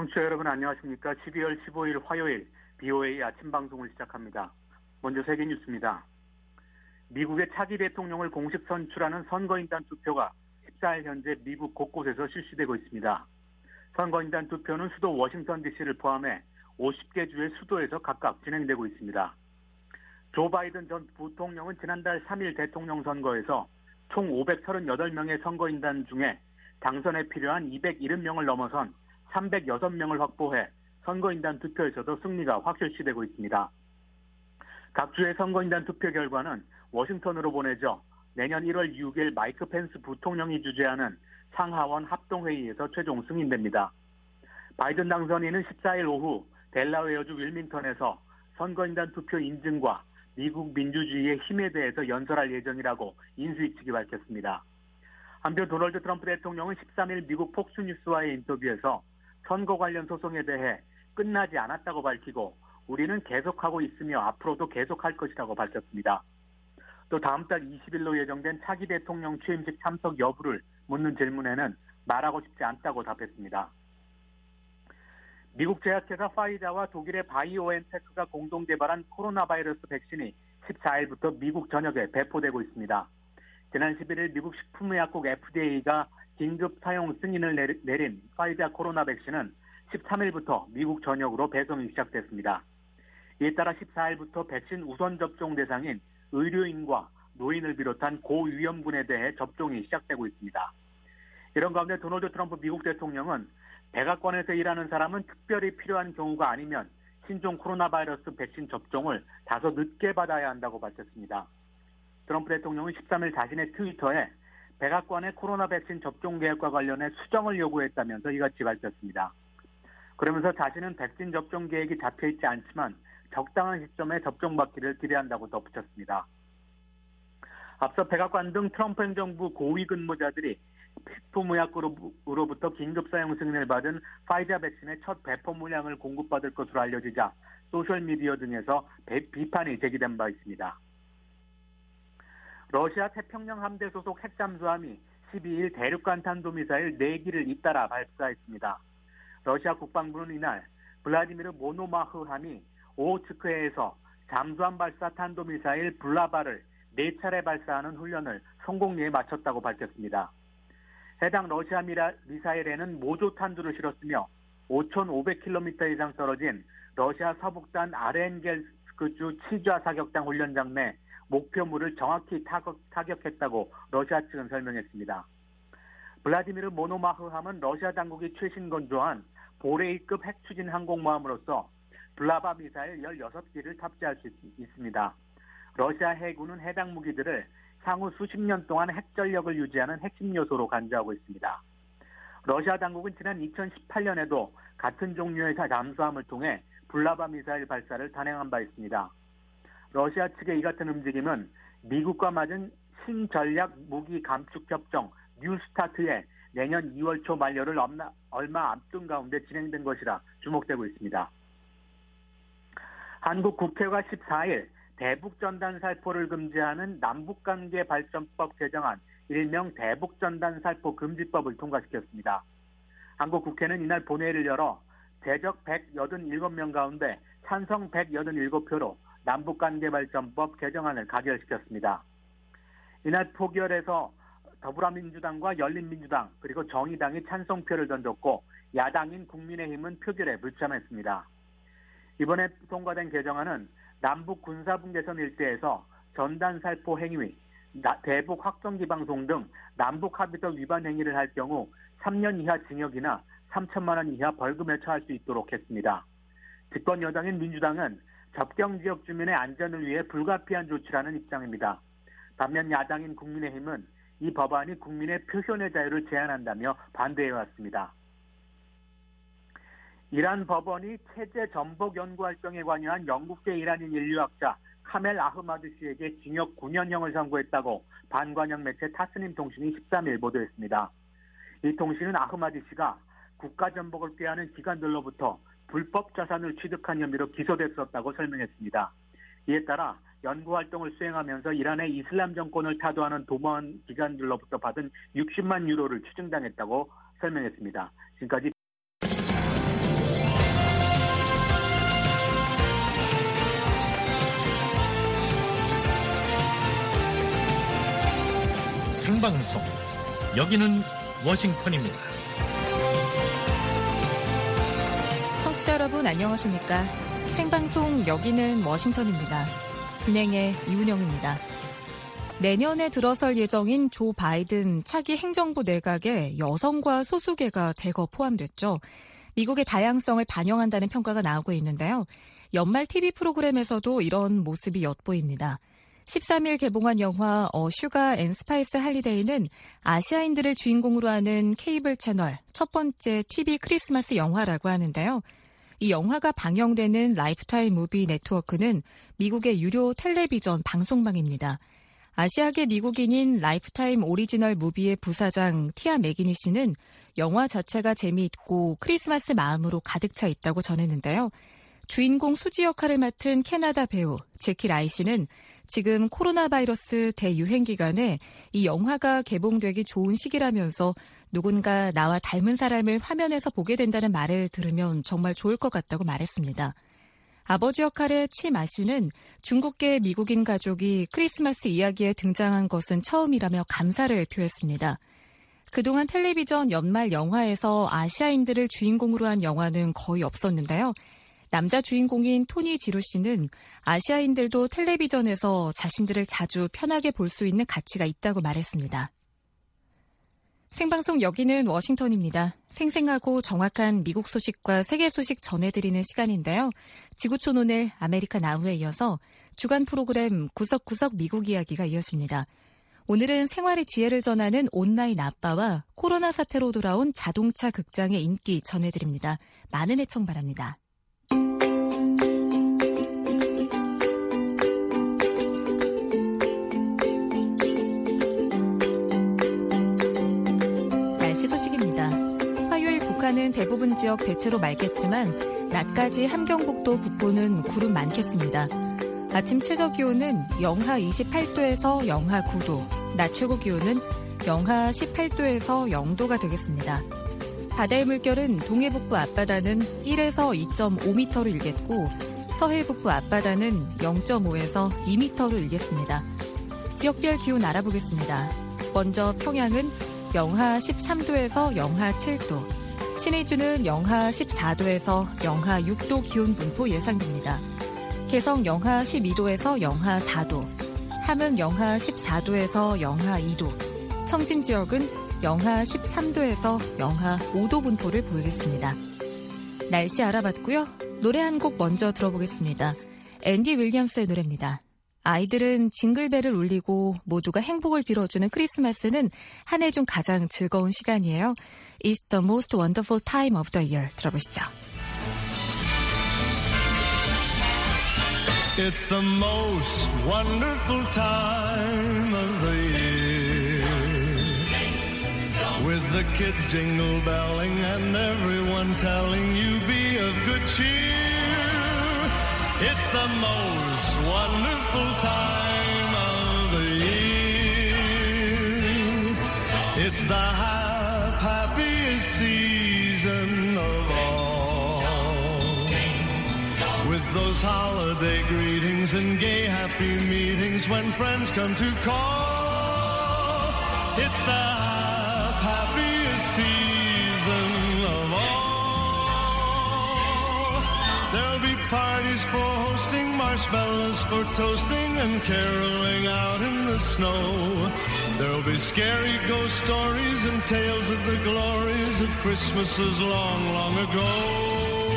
청취자 여러분 안녕하십니까? 12월 15일 화요일 BOA 아침 방송을 시작합니다. 먼저 세계 뉴스입니다. 미국의 차기 대통령을 공식 선출하는 선거인단 투표가 14일 현재 미국 곳곳에서 실시되고 있습니다. 선거인단 투표는 수도 워싱턴 DC를 포함해 50개 주의 수도에서 각각 진행되고 있습니다. 조 바이든 전 부통령은 지난달 3일 대통령 선거에서 총 538명의 선거인단 중에 당선에 필요한 270명을 넘어선 306명을 확보해 선거인단 투표에서도 승리가 확실시되고 있습니다. 각 주의 선거인단 투표 결과는 워싱턴으로 보내져 내년 1월 6일 마이크 펜스 부통령이 주재하는 상하원 합동회의에서 최종 승인됩니다. 바이든 당선인은 14일 오후 델라웨어주 윌밍턴에서 선거인단 투표 인증과 미국 민주주의의 힘에 대해서 연설할 예정이라고 인수위 측이 밝혔습니다. 한편 도널드 트럼프 대통령은 13일 미국 폭스뉴스와의 인터뷰에서 선거 관련 소송에 대해 끝나지 않았다고 밝히고 우리는 계속하고 있으며 앞으로도 계속할 것이라고 밝혔습니다. 또 다음 달 20일로 예정된 차기 대통령 취임식 참석 여부를 묻는 질문에는 말하고 싶지 않다고 답했습니다. 미국 제약회사 파이자와 독일의 바이오엔테크가 공동 개발한 코로나 바이러스 백신이 14일부터 미국 전역에 배포되고 있습니다. 지난 11일 미국 식품의약국 FDA가 긴급 사용 승인을 내린 파이자 코로나 백신은 13일부터 미국 전역으로 배송이 시작됐습니다. 이에 따라 14일부터 백신 우선 접종 대상인 의료인과 노인을 비롯한 고위험군에 대해 접종이 시작되고 있습니다. 이런 가운데 도널드 트럼프 미국 대통령은 백악관에서 일하는 사람은 특별히 필요한 경우가 아니면 신종 코로나 바이러스 백신 접종을 다소 늦게 받아야 한다고 밝혔습니다. 트럼프 대통령은 13일 자신의 트위터에 백악관의 코로나 백신 접종 계획과 관련해 수정을 요구했다면서 이같이 밝혔습니다. 그러면서 자신은 백신 접종 계획이 잡혀있지 않지만 적당한 시점에 접종받기를 기대한다고 덧붙였습니다. 앞서 백악관 등 트럼프 행정부 고위 근무자들이 식품의약국으로부터 긴급 사용 승인을 받은 파이자 백신의 첫 배포 물량을 공급받을 것으로 알려지자 소셜미디어 등에서 비판이 제기된 바 있습니다. 러시아 태평양 함대 소속 핵잠수함이 12일 대륙간 탄도미사일 4기를 잇따라 발사했습니다. 러시아 국방부는 이날 블라디미르 모노마흐함이 오호츠크해에서 잠수함 발사 탄도미사일 블라바를 4차례 발사하는 훈련을 성공리에 마쳤다고 밝혔습니다. 해당 러시아 미사일에는 모조 탄두를 실었으며 5,500km 이상 떨어진 러시아 서북단 아르헨겔스크주 치좌 사격장 훈련장 내 목표물을 정확히 타격했다고 러시아 측은 설명했습니다. 블라디미르 모노마흐함은 러시아 당국이 최신 건조한 보레이급 핵추진 항공모함으로서 블라바 미사일 16기를 탑재할 수 있습니다. 러시아 해군은 해당 무기들을 향후 수십 년 동안 핵전력을 유지하는 핵심 요소로 간주하고 있습니다. 러시아 당국은 지난 2018년에도 같은 종류의 잠수함을 통해 블라바 미사일 발사를 단행한 바 있습니다. 러시아 측의 이 같은 움직임은 미국과 맞은 신전략 무기 감축 협정 뉴스타트의 내년 2월 초 만료를 얼마 앞둔 가운데 진행된 것이라 주목되고 있습니다. 한국 국회가 14일 대북전단살포를 금지하는 남북관계 발전법 개정안 일명 대북전단살포 금지법을 통과시켰습니다. 한국 국회는 이날 본회의를 열어 제적 187명 가운데 찬성 187표로 남북관계발전법 개정안을 가결시켰습니다. 이날 표결에서 더불어민주당과 열린민주당 그리고 정의당이 찬성표를 던졌고 야당인 국민의힘은 표결에 불참했습니다. 이번에 통과된 개정안은 남북 군사분계선 일대에서 전단살포 행위, 대북 확성기 방송 등 남북 합의서 위반 행위를 할 경우 3년 이하 징역이나 3천만 원 이하 벌금에 처할 수 있도록 했습니다. 집권 여당인 민주당은 접경지역 주민의 안전을 위해 불가피한 조치라는 입장입니다. 반면 야당인 국민의힘은 이 법안이 국민의 표현의 자유를 제한한다며 반대해왔습니다. 이란 법원이 체제 전복 연구 활동에 관여한 영국계 이란인 인류학자 카멜 아흐마드 씨에게 징역 9년형을 선고했다고 반관영 매체 타스님 통신이 13일 보도했습니다. 이 통신은 아흐마드 씨가 국가전복을 꾀하는 기관들로부터 불법 자산을 취득한 혐의로 기소됐었다고 설명했습니다. 이에 따라 연구활동을 수행하면서 이란의 이슬람 정권을 타도하는 도모한 기관들로부터 받은 60만 유로를 추징당했다고 설명했습니다. 지금까지 생방송. 여기는 워싱턴입니다. 청취자 여러분 안녕하십니까? 생방송 여기는 워싱턴입니다. 진행의 이은영입니다. 내년에 들어설 예정인 조 바이든 차기 행정부 내각에 여성과 소수계가 대거 포함됐죠. 미국의 다양성을 반영한다는 평가가 나오고 있는데요. 연말 TV 프로그램에서도 이런 모습이 엿보입니다. 13일 개봉한 영화 슈가 앤 스파이스 할리데이는 아시아인들을 주인공으로 하는 케이블 채널 첫 번째 TV 크리스마스 영화라고 하는데요. 이 영화가 방영되는 라이프타임 무비 네트워크는 미국의 유료 텔레비전 방송망입니다. 아시아계 미국인인 라이프타임 오리지널 무비의 부사장 티아 매기니 씨는 영화 자체가 재미있고 크리스마스 마음으로 가득 차 있다고 전했는데요. 주인공 수지 역할을 맡은 캐나다 배우 제키 라이 씨는 지금 코로나 바이러스 대유행 기간에 이 영화가 개봉되기 좋은 시기라면서 누군가 나와 닮은 사람을 화면에서 보게 된다는 말을 들으면 정말 좋을 것 같다고 말했습니다. 아버지 역할의 치마 씨는 중국계 미국인 가족이 크리스마스 이야기에 등장한 것은 처음이라며 감사를 표했습니다. 그동안 텔레비전 연말 영화에서 아시아인들을 주인공으로 한 영화는 거의 없었는데요. 남자 주인공인 토니 지루 씨는 아시아인들도 텔레비전에서 자신들을 자주 편하게 볼 수 있는 가치가 있다고 말했습니다. 생방송 여기는 워싱턴입니다. 생생하고 정확한 미국 소식과 세계 소식 전해드리는 시간인데요. 지구촌 오늘 아메리카 나우에 이어서 주간 프로그램 구석구석 미국 이야기가 이어집니다. 오늘은 생활의 지혜를 전하는 온라인 아빠와 코로나 사태로 돌아온 자동차 극장의 인기 전해드립니다. 많은 애청 바랍니다. 날씨 소식입니다. 화요일 북한은 대부분 지역 대체로 맑겠지만 낮까지 함경북도 북부는 구름 많겠습니다. 아침 최저 기온은 영하 28도에서 영하 9도, 낮 최고 기온은 영하 18도에서 0도가 되겠습니다. 바다의 물결은 동해북부 앞바다는 1에서 2.5m로 일겠고 서해북부 앞바다는 0.5에서 2m로 일겠습니다. 지역별 기온 알아보겠습니다. 먼저 평양은 영하 13도에서 영하 7도, 신의주는 영하 14도에서 영하 6도 기온 분포 예상됩니다. 개성 영하 12도에서 영하 4도, 함흥 영하 14도에서 영하 2도, 청진 지역은 영하 13도에서 영하 5도 분포를 보이겠습니다. 날씨 알아봤고요. 노래 한 곡 먼저 들어보겠습니다. 앤디 윌리엄스의 노래입니다. 아이들은 징글벨을 울리고 모두가 행복을 빌어주는 크리스마스는 한 해 중 가장 즐거운 시간이에요. It's the most wonderful time of the year. 들어보시죠. It's the most wonderful time of the year, with the kids jingle belling and everyone telling you be of good cheer. It's the most wonderful time of the year. It's the happiest season of all, with those holiday greetings and gay happy meetings when friends come to call. It's the happiest season of all. There'll be parties for hosting, marshmallows for toasting, and caroling out in the snow. There'll be scary ghost stories and tales of the glories of Christmases long, long ago.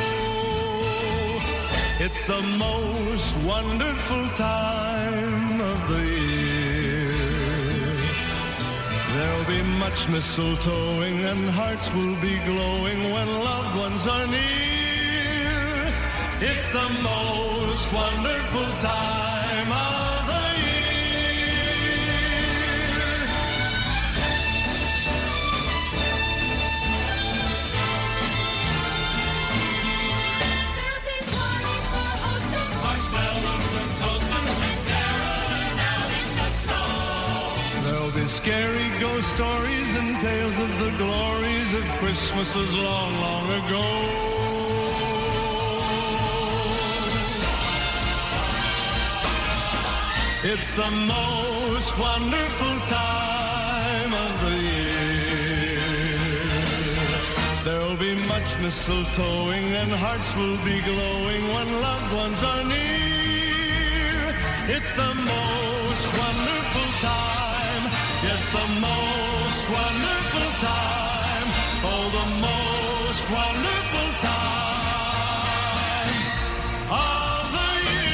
It's the most wonderful time of the year. There'll be much mistletoeing and hearts will be glowing when loved ones are near. It's the most wonderful time of the year. There'll be parties for hosting, Marshmallows for toasting and caroling out in the snow. There'll be scary ghost stories and tales of the glories of Christmases long, long ago. It's the most wonderful time it's mistletoeing and hearts will be glowing when loved ones are near. It's the most wonderful time. Yes, the most wonderful time. Oh, the most wonderful time of the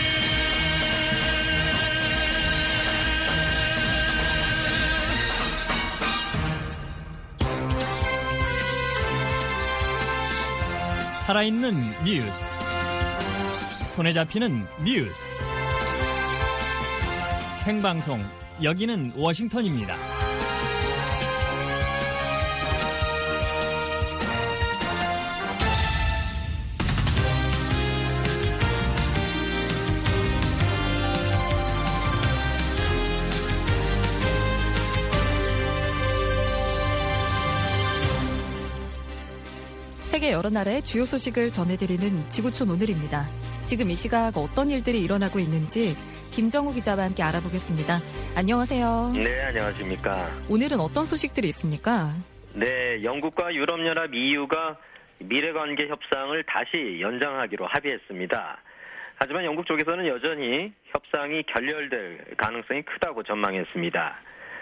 살아있는 뉴스, 손에 잡히는 뉴스, 생방송, 여기는 워싱턴입니다. 세계 여러 나라의 주요 소식을 전해드리는 지구촌 오늘입니다. 지금 이 시각 어떤 일들이 일어나고 있는지 김정우 기자와 함께 알아보겠습니다. 안녕하세요. 네, 안녕하십니까. 오늘은 어떤 소식들이 있습니까? 네, 영국과 유럽연합 EU가 미래관계 협상을 다시 연장하기로 합의했습니다. 하지만 영국 쪽에서는 여전히 협상이 결렬될 가능성이 크다고 전망했습니다.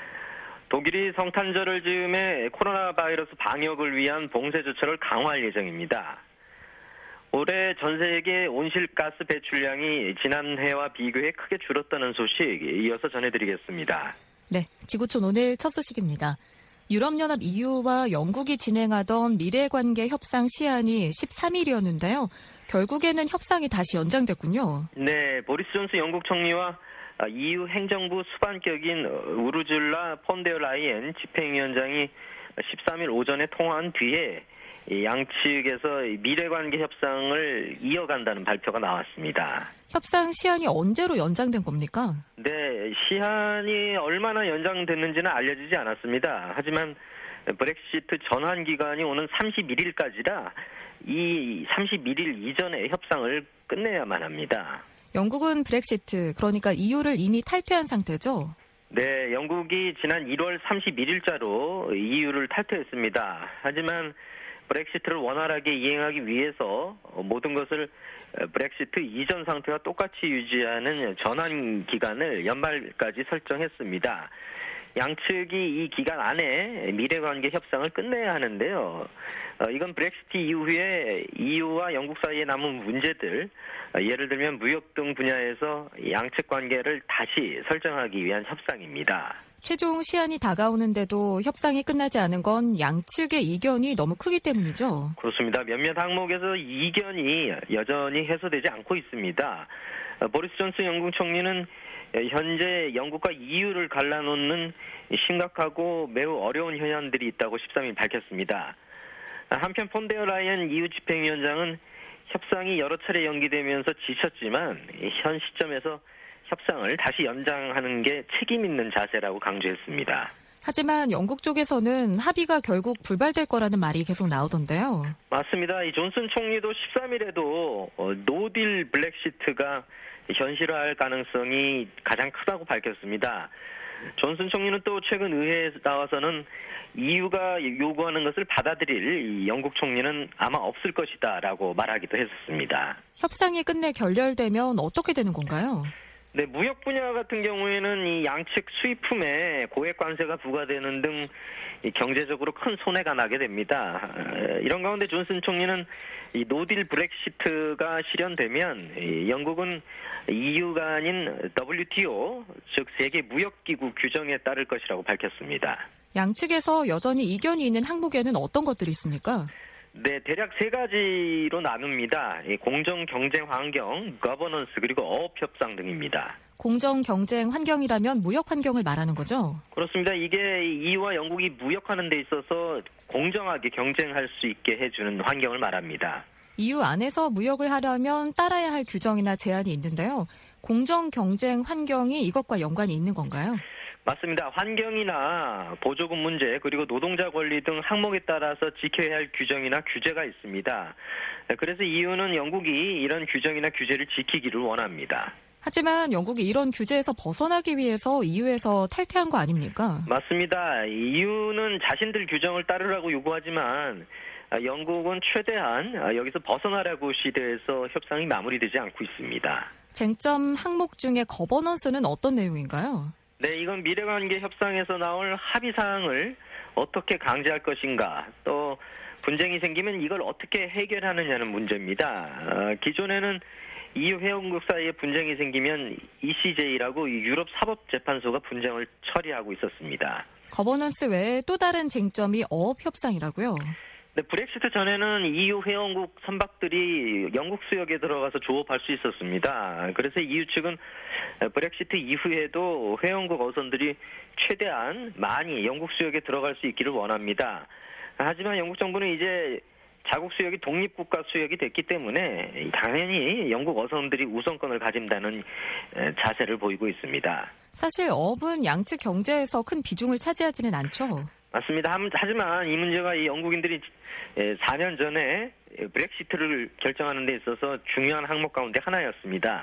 독일이 성탄절을 즈음에 코로나 바이러스 방역을 위한 봉쇄 조처를 강화할 예정입니다. 올해 전 세계 온실가스 배출량이 지난해와 비교해 크게 줄었다는 소식 이어서 전해드리겠습니다. 네, 지구촌 오늘 첫 소식입니다. 유럽연합 EU와 영국이 진행하던 미래관계 협상 시한이 13일이었는데요. 결국에는 협상이 다시 연장됐군요. 네, 보리스 존스 영국 총리와 EU 행정부 수반격인 우르줄라 폰데어라이엔 집행위원장이 13일 오전에 통화한 뒤에 양측에서 미래관계 협상을 이어간다는 발표가 나왔습니다. 협상 시한이 언제로 연장된 겁니까? 네, 시한이 얼마나 연장됐는지는 알려지지 않았습니다. 하지만 브렉시트 전환 기간이 오는 31일까지라 이 31일 이전에 협상을 끝내야만 합니다. 영국은 브렉시트, 그러니까 EU를 이미 탈퇴한 상태죠? 네, 영국이 지난 1월 31일자로 EU를 탈퇴했습니다. 하지만 브렉시트를 원활하게 이행하기 위해서 모든 것을 브렉시트 이전 상태와 똑같이 유지하는 전환 기간을 연말까지 설정했습니다. 양측이 이 기간 안에 미래관계 협상을 끝내야 하는데요. 이건 브렉시트 이후에 EU와 영국 사이에 남은 문제들, 예를 들면 무역 등 분야에서 양측 관계를 다시 설정하기 위한 협상입니다. 최종 시한이 다가오는데도 협상이 끝나지 않은 건 양측의 이견이 너무 크기 때문이죠? 그렇습니다. 몇몇 항목에서 이견이 여전히 해소되지 않고 있습니다. 보리스 존슨 영국 총리는 현재 영국과 EU를 갈라놓는 심각하고 매우 어려운 현안들이 있다고 13일 밝혔습니다. 한편 폰데어라이엔 EU 집행위원장은 협상이 여러 차례 연기되면서 지쳤지만 현 시점에서 협상을 다시 연장하는 게 책임 있는 자세라고 강조했습니다. 하지만 영국 쪽에서는 합의가 결국 불발될 거라는 말이 계속 나오던데요. 맞습니다. 이 존슨 총리도 13일에도 노딜 블랙시트가 현실화할 가능성이 가장 크다고 밝혔습니다. 존슨 총리는 또 최근 의회에 나와서는 EU가 요구하는 것을 받아들일 영국 총리는 아마 없을 것이다라고 말하기도 했었습니다. 협상이 끝내 결렬되면 어떻게 되는 건가요? 네, 무역 분야 같은 경우에는 이 양측 수입품에 고액 관세가 부과되는 등 경제적으로 큰 손해가 나게 됩니다. 이런 가운데 존슨 총리는 이 노딜 브렉시트가 실현되면 영국은 EU가 아닌 WTO, 즉 세계 무역기구 규정에 따를 것이라고 밝혔습니다. 양측에서 여전히 이견이 있는 항목에는 어떤 것들이 있습니까? 네, 대략 세 가지로 나눕니다. 공정 경쟁 환경, 거버넌스 그리고 어업 협상 등입니다. 공정 경쟁 환경이라면 무역 환경을 말하는 거죠? 그렇습니다. 이게 EU와 영국이 무역하는 데 있어서 공정하게 경쟁할 수 있게 해주는 환경을 말합니다. EU 안에서 무역을 하려면 따라야 할 규정이나 제한이 있는데요. 공정 경쟁 환경이 이것과 연관이 있는 건가요? 맞습니다. 환경이나 보조금 문제 그리고 노동자 권리 등 항목에 따라서 지켜야 할 규정이나 규제가 있습니다. 그래서 EU는 영국이 이런 규정이나 규제를 지키기를 원합니다. 하지만 영국이 이런 규제에서 벗어나기 위해서 EU에서 탈퇴한 거 아닙니까? 맞습니다. EU는 자신들 규정을 따르라고 요구하지만 영국은 최대한 여기서 벗어나라고 시도해서 협상이 마무리되지 않고 있습니다. 쟁점 항목 중에 거버넌스는 어떤 내용인가요? 네, 이건 미래관계 협상에서 나올 합의 사항을 어떻게 강제할 것인가, 또 분쟁이 생기면 이걸 어떻게 해결하느냐는 문제입니다. 기존에는 EU 회원국 사이에 분쟁이 생기면 ECJ라고 유럽 사법재판소가 분쟁을 처리하고 있었습니다. 거버넌스 외에 또 다른 쟁점이 어업 협상이라고요? 네, 브렉시트 전에는 EU 회원국 선박들이 영국 수역에 들어가서 조업할 수 있었습니다. 그래서 EU 측은 브렉시트 이후에도 회원국 어선들이 최대한 많이 영국 수역에 들어갈 수 있기를 원합니다. 하지만 영국 정부는 이제 자국 수역이 독립국가 수역이 됐기 때문에 당연히 영국 어선들이 우선권을 가진다는 자세를 보이고 있습니다. 사실 어업은 양측 경제에서 큰 비중을 차지하지는 않죠. 맞습니다. 하지만 이 문제가 이 영국인들이 4년 전에 브렉시트를 결정하는 데 있어서 중요한 항목 가운데 하나였습니다.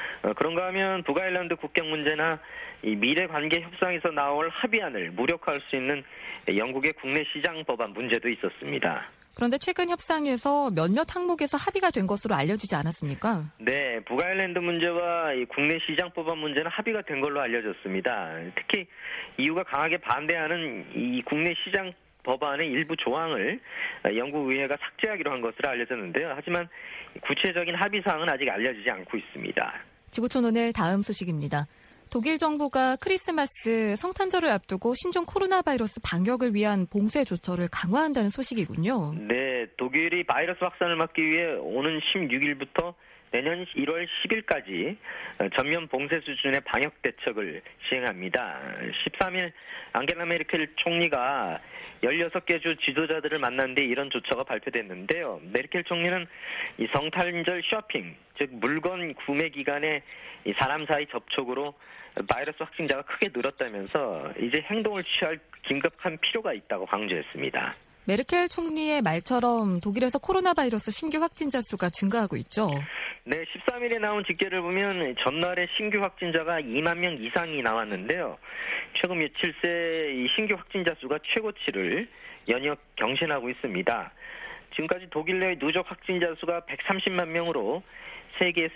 그런가 하면 북아일랜드 국경 문제나 이 미래 관계 협상에서 나올 합의안을 무력화할 수 있는 영국의 국내 시장 법안 문제도 있었습니다. 그런데 최근 협상에서 몇몇 항목에서 합의가 된 것으로 알려지지 않았습니까? 네, 북아일랜드 문제와 이 국내 시장 법안 문제는 합의가 된 걸로 알려졌습니다. 특히 EU가 강하게 반대하는 이 국내 시장 법안의 일부 조항을 영국 의회가 삭제하기로 한 것으로 알려졌는데요. 하지만 구체적인 합의 사항은 아직 알려지지 않고 있습니다. 지구촌 오늘 다음 소식입니다. 독일 정부가 크리스마스 성탄절을 앞두고 신종 코로나 바이러스 방역을 위한 봉쇄 조처를 강화한다는 소식이군요. 네, 독일이 바이러스 확산을 막기 위해 오는 16일부터 내년 1월 10일까지 전면 봉쇄 수준의 방역 대책을 시행합니다. 13일 앙겔라 메르켈 총리가 16개 주 지도자들을 만났는데 이런 조처가 발표됐는데요. 메르켈 총리는 이 성탄절 쇼핑, 즉 물건 구매 기간에 이 사람 사이 접촉으로 바이러스 확진자가 크게 늘었다면서 이제 행동을 취할 긴급한 필요가 있다고 강조했습니다. 메르켈 총리의 말처럼 독일에서 코로나 바이러스 신규 확진자 수가 증가하고 있죠. 네, 13일에 나온 집계를 보면 전날에 신규 확진자가 2만 명 이상이 나왔는데요. 최근 며칠 새 이 신규 확진자 수가 최고치를 연이어 경신하고 있습니다. 지금까지 독일 내 누적 확진자 수가 130만 명으로 세계에서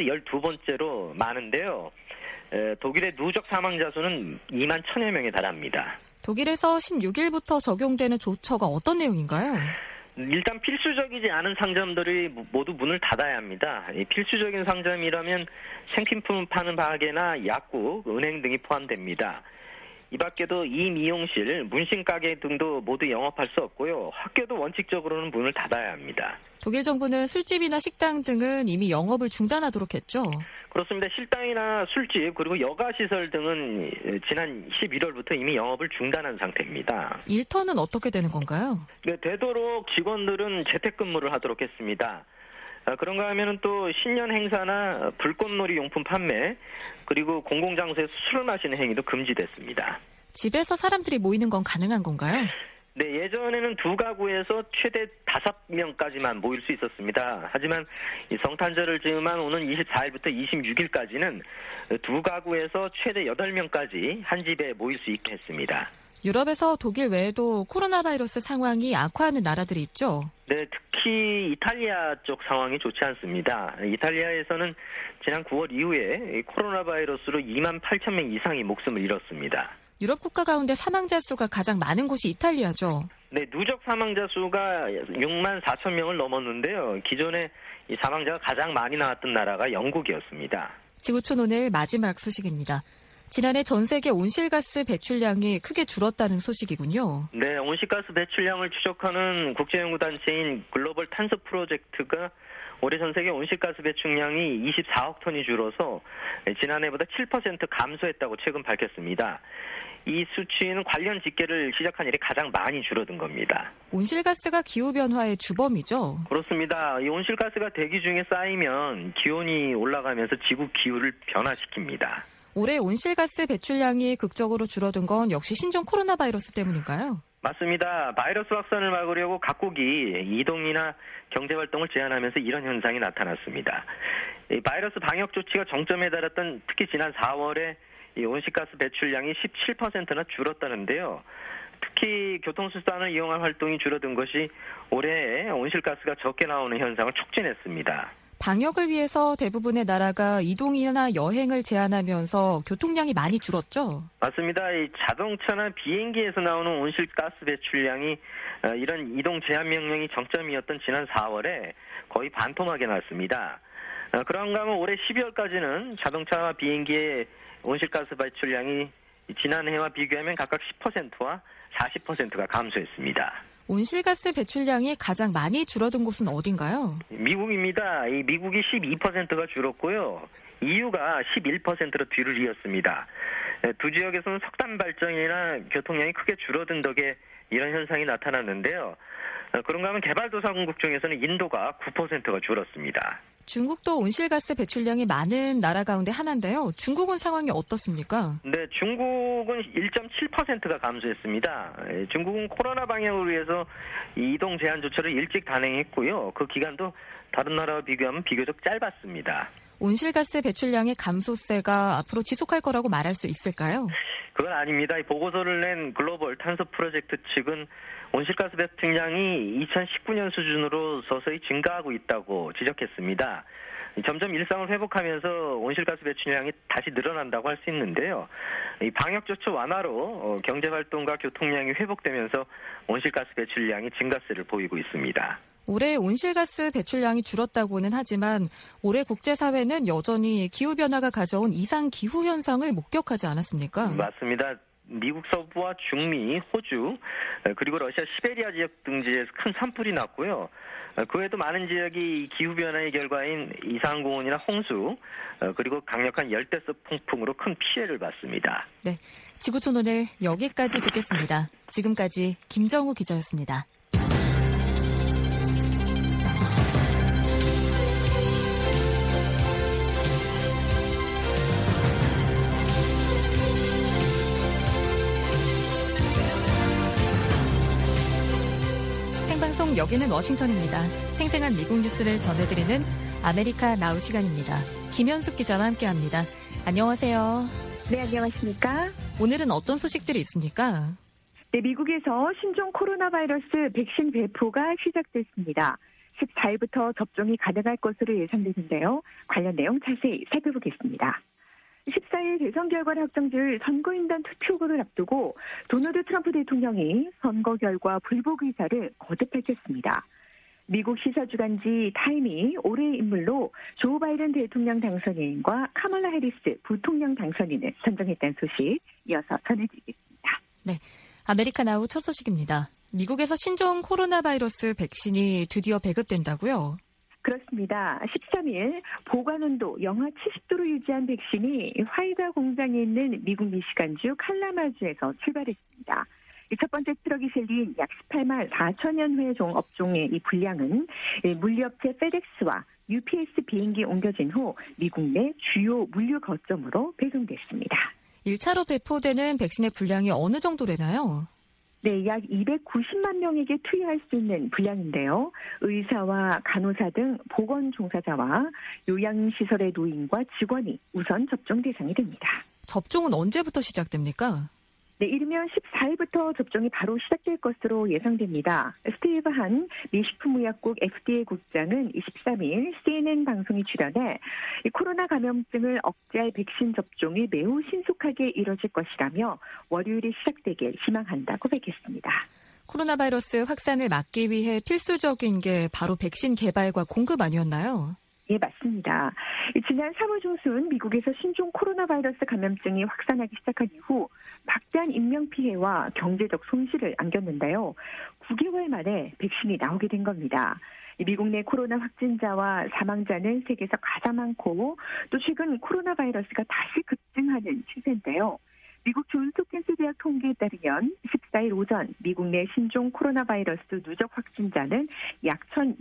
12번째로 많은데요. 독일의 누적 사망자 수는 2만 1천여 명에 달합니다. 독일에서 16일부터 적용되는 조처가 어떤 내용인가요? 일단 필수적이지 않은 상점들이 모두 문을 닫아야 합니다. 필수적인 상점이라면 생필품 파는 가게나 약국, 은행 등이 포함됩니다. 이 밖에도 미용실, 문신가게 등도 모두 영업할 수 없고요. 학교도 원칙적으로는 문을 닫아야 합니다. 독일 정부는 술집이나 식당 등은 이미 영업을 중단하도록 했죠. 그렇습니다. 식당이나 술집 그리고 여가시설 등은 지난 11월부터 이미 영업을 중단한 상태입니다. 일터는 어떻게 되는 건가요? 네, 되도록 직원들은 재택근무를 하도록 했습니다. 그런가 하면은 또 신년 행사나 불꽃놀이 용품 판매 그리고 공공장소에서 술을 마시는 행위도 금지됐습니다. 집에서 사람들이 모이는 건 가능한 건가요? 네, 예전에는 두 가구에서 최대 5명까지만 모일 수 있었습니다. 하지만 이 성탄절을 즈음한 오는 24일부터 26일까지는 두 가구에서 최대 8명까지 한 집에 모일 수 있게 했습니다. 유럽에서 독일 외에도 코로나 바이러스 상황이 악화하는 나라들이 있죠? 네, 특히 이탈리아 쪽 상황이 좋지 않습니다. 이탈리아에서는 지난 9월 이후에 코로나 바이러스로 2만 8천 명 이상이 목숨을 잃었습니다. 유럽 국가 가운데 사망자 수가 가장 많은 곳이 이탈리아죠? 네, 누적 사망자 수가 6만 4천 명을 넘었는데요. 기존에 이 사망자가 가장 많이 나왔던 나라가 영국이었습니다. 지구촌 오늘 마지막 소식입니다. 지난해 전 세계 온실가스 배출량이 크게 줄었다는 소식이군요. 네, 온실가스 배출량을 추적하는 국제연구단체인 글로벌 탄소 프로젝트가 올해 전 세계 온실가스 배출량이 24억 톤이 줄어서 지난해보다 7% 감소했다고 최근 밝혔습니다. 이 수치는 관련 집계를 시작한 이래 가장 많이 줄어든 겁니다. 온실가스가 기후변화의 주범이죠? 그렇습니다. 이 온실가스가 대기 중에 쌓이면 기온이 올라가면서 지구 기후를 변화시킵니다. 올해 온실가스 배출량이 극적으로 줄어든 건 역시 신종 코로나 바이러스 때문인가요? 맞습니다. 바이러스 확산을 막으려고 각국이 이동이나 경제활동을 제한하면서 이런 현상이 나타났습니다. 이 바이러스 방역 조치가 정점에 달했던 특히 지난 4월에 이 온실가스 배출량이 17%나 줄었다는데요. 특히 교통수단을 이용한 활동이 줄어든 것이 올해 온실가스가 적게 나오는 현상을 촉진했습니다. 방역을 위해서 대부분의 나라가 이동이나 여행을 제한하면서 교통량이 많이 줄었죠? 맞습니다. 이 자동차나 비행기에서 나오는 온실가스 배출량이 이런 이동 제한 명령이 정점이었던 지난 4월에 거의 반토막이 났습니다. 그런가 하면 올해 12월까지는 자동차와 비행기의 온실가스 배출량이 지난해와 비교하면 각각 10%와 40%가 감소했습니다. 온실가스 배출량이 가장 많이 줄어든 곳은 어딘가요? 미국입니다. 이 미국이 12%가 줄었고요. EU가 11%로 뒤를 이었습니다. 두 지역에서는 석탄 발전이나 교통량이 크게 줄어든 덕에 이런 현상이 나타났는데요. 그런가 하면 개발도상국 중에서는 인도가 9%가 줄었습니다. 중국도 온실가스 배출량이 많은 나라 가운데 하나인데요. 중국은 상황이 어떻습니까? 네, 중국은 1.7%가 감소했습니다. 중국은 코로나 방역을 위해서 이동 제한 조처를 일찍 단행했고요. 그 기간도 다른 나라와 비교하면 비교적 짧았습니다. 온실가스 배출량의 감소세가 앞으로 지속할 거라고 말할 수 있을까요? 그건 아닙니다. 이 보고서를 낸 글로벌 탄소 프로젝트 측은 온실가스 배출량이 2019년 수준으로 서서히 증가하고 있다고 지적했습니다. 점점 일상을 회복하면서 온실가스 배출량이 다시 늘어난다고 할 수 있는데요. 이 방역 조처 완화로 경제활동과 교통량이 회복되면서 온실가스 배출량이 증가세를 보이고 있습니다. 올해 온실가스 배출량이 줄었다고는 하지만 올해 국제사회는 여전히 기후변화가 가져온 이상 기후 현상을 목격하지 않았습니까? 맞습니다. 미국 서부와 중미, 호주, 그리고 러시아 시베리아 지역 등지에서 큰 산불이 났고요. 그 외에도 많은 지역이 기후변화의 결과인 이상고온이나 홍수, 그리고 강력한 열대성 폭풍으로 큰 피해를 봤습니다. 네, 지구촌 오늘 여기까지 듣겠습니다. 지금까지 김정우 기자였습니다. 생방송 여기는 워싱턴입니다. 생생한 미국 뉴스를 전해드리는 아메리카 나우 시간입니다. 김현숙 기자와 함께합니다. 안녕하세요. 네, 안녕하십니까? 오늘은 어떤 소식들이 있습니까? 네, 미국에서 신종 코로나 바이러스 백신 배포가 시작됐습니다. 14일부터 접종이 가능할 것으로 예상되는데요. 관련 내용 자세히 살펴보겠습니다. 14일 대선 결과를 확정될 선거인단 투표를 앞두고 도널드 트럼프 대통령이 선거 결과 불복 의사를 거듭 밝혔습니다. 미국 시사주간지 타임이 올해의 인물로 조 바이든 대통령 당선인과 카멀라 해리스 부통령 당선인을 선정했다는 소식 이어서 전해드리겠습니다. 네, 아메리카 나우 첫 소식입니다. 미국에서 신종 코로나 바이러스 백신이 드디어 배급된다고요? 그렇습니다. 13일 보관온도 영하 70도로 유지한 백신이 화이자 공장에 있는 미국 미시간주 칼라마주에서 출발했습니다. 첫 번째 트럭이 실린 약 18만 4천여 회 업종의 이 분량은 물류업체 페덱스와 UPS 비행기에 옮겨진 후 미국 내 주요 물류 거점으로 배송됐습니다. 1차로 배포되는 백신의 분량이 어느 정도 되나요? 네, 약 290만 명에게 투여할 수 있는 분량인데요. 의사와 간호사 등 보건 종사자와 요양시설의 노인과 직원이 우선 접종 대상이 됩니다. 접종은 언제부터 시작됩니까? 네, 이르면 14일부터 접종이 바로 시작될 것으로 예상됩니다. 스티브 한 미 식품의약국 FDA 국장은 23일 CNN 방송에 출연해 코로나 감염증을 억제할 백신 접종이 매우 신속하게 이뤄질 것이라며 월요일에 시작되길 희망한다고 밝혔습니다. 코로나 바이러스 확산을 막기 위해 필수적인 게 바로 백신 개발과 공급 아니었나요? 예, 맞습니다. 지난 3월 중순 미국에서 신종 코로나 바이러스 감염증이 확산하기 시작한 이후 막대한 인명피해와 경제적 손실을 안겼는데요. 9개월 만에 백신이 나오게 된 겁니다. 미국 내 코로나 확진자와 사망자는 세계에서 가장 많고 또 최근 코로나 바이러스가 다시 급증하는 추세인데요. 미국 존스홉킨스 대학 통계에 따르면 14일 오전 미국 내 신종 코로나 바이러스 누적 확진자는 약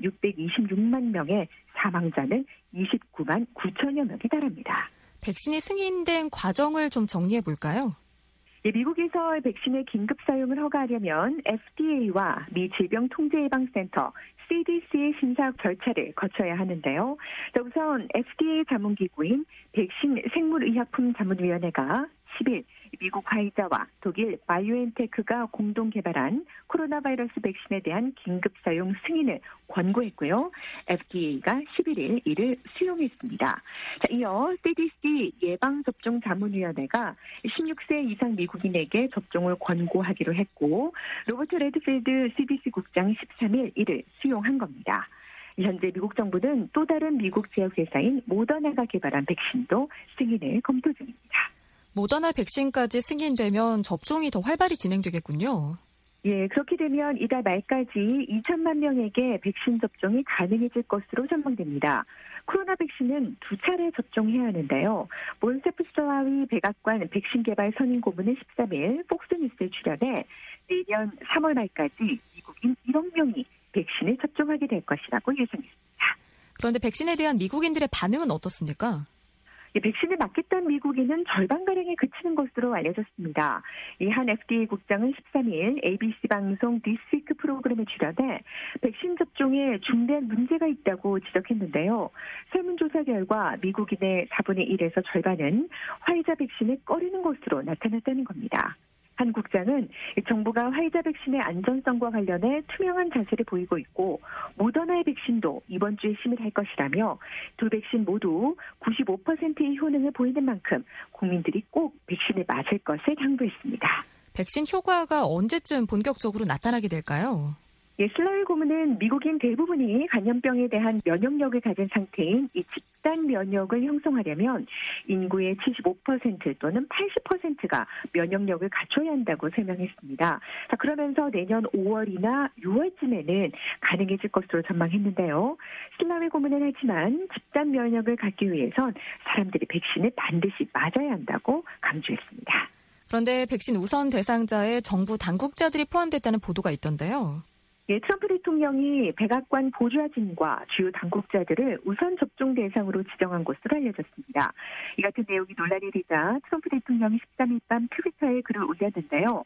1,626만 명에 사망자는 29만 9천여 명에 달합니다. 백신이 승인된 과정을 좀 정리해 볼까요? 예, 미국에서 백신의 긴급 사용을 허가하려면 FDA와 미 질병통제예방센터 CDC의 심사 절차를 거쳐야 하는데요. 우선 FDA 자문기구인 백신 생물의약품 자문위원회가 10일 미국 화이자와 독일 바이오엔테크가 공동 개발한 코로나 바이러스 백신에 대한 긴급 사용 승인을 권고했고요. FDA가 11일 이를 수용했습니다. 자, 이어 CDC 예방접종자문위원회가 16세 이상 미국인에게 접종을 권고하기로 했고 로버트 레드필드 CDC 국장이 13일 이를 수용한 겁니다. 현재 미국 정부는 또 다른 미국 제약회사인 모더나가 개발한 백신도 승인을 검토 중입니다. 모더나 백신까지 승인되면 접종이 더 활발히 진행되겠군요. 예, 그렇게 되면 이달 말까지 2천만 명에게 백신 접종이 가능해질 것으로 전망됩니다. 코로나 백신은 2차례 접종해야 하는데요. 몬세프스라위 백악관 백신 개발 선임 고문은 13일 폭스뉴스에 출연해 내년 3월 말까지 미국인 1억 명이 백신을 접종하게 될 것이라고 예상했습니다. 그런데 백신에 대한 미국인들의 반응은 어떻습니까? 백신을 맞겠다는 미국인은 절반가량에 그치는 것으로 알려졌습니다. 이 한 FDA 국장은 13일 ABC 방송 디스위크 프로그램에 출연해 백신 접종에 중대한 문제가 있다고 지적했는데요. 설문조사 결과 미국인의 4분의 1에서 절반은 화이자 백신을 꺼리는 것으로 나타났다는 겁니다. 한 국장은 정부가 화이자 백신의 안전성과 관련해 투명한 자세를 보이고 있고 모더나의 백신도 이번 주에 심의할 것이라며 두 백신 모두 95%의 효능을 보이는 만큼 국민들이 꼭 백신을 맞을 것을 당부했습니다. 백신 효과가 언제쯤 본격적으로 나타나게 될까요? 예, 슬라위 고문은 미국인 대부분이 감염병에 대한 면역력을 가진 상태인 이 집단 면역을 형성하려면 인구의 75% 또는 80%가 면역력을 갖춰야 한다고 설명했습니다. 자, 그러면서 내년 5월이나 6월쯤에는 가능해질 것으로 전망했는데요. 슬라위 고문은 하지만 집단 면역을 갖기 위해선 사람들이 백신을 반드시 맞아야 한다고 강조했습니다. 그런데 백신 우선 대상자에 정부 당국자들이 포함됐다는 보도가 있던데요. 예, 트럼프 대통령이 백악관 보좌진과 주요 당국자들을 우선 접종 대상으로 지정한 것으로 알려졌습니다. 이 같은 내용이 논란이 되자 트럼프 대통령이 13일 밤 트위터에 글을 올렸는데요.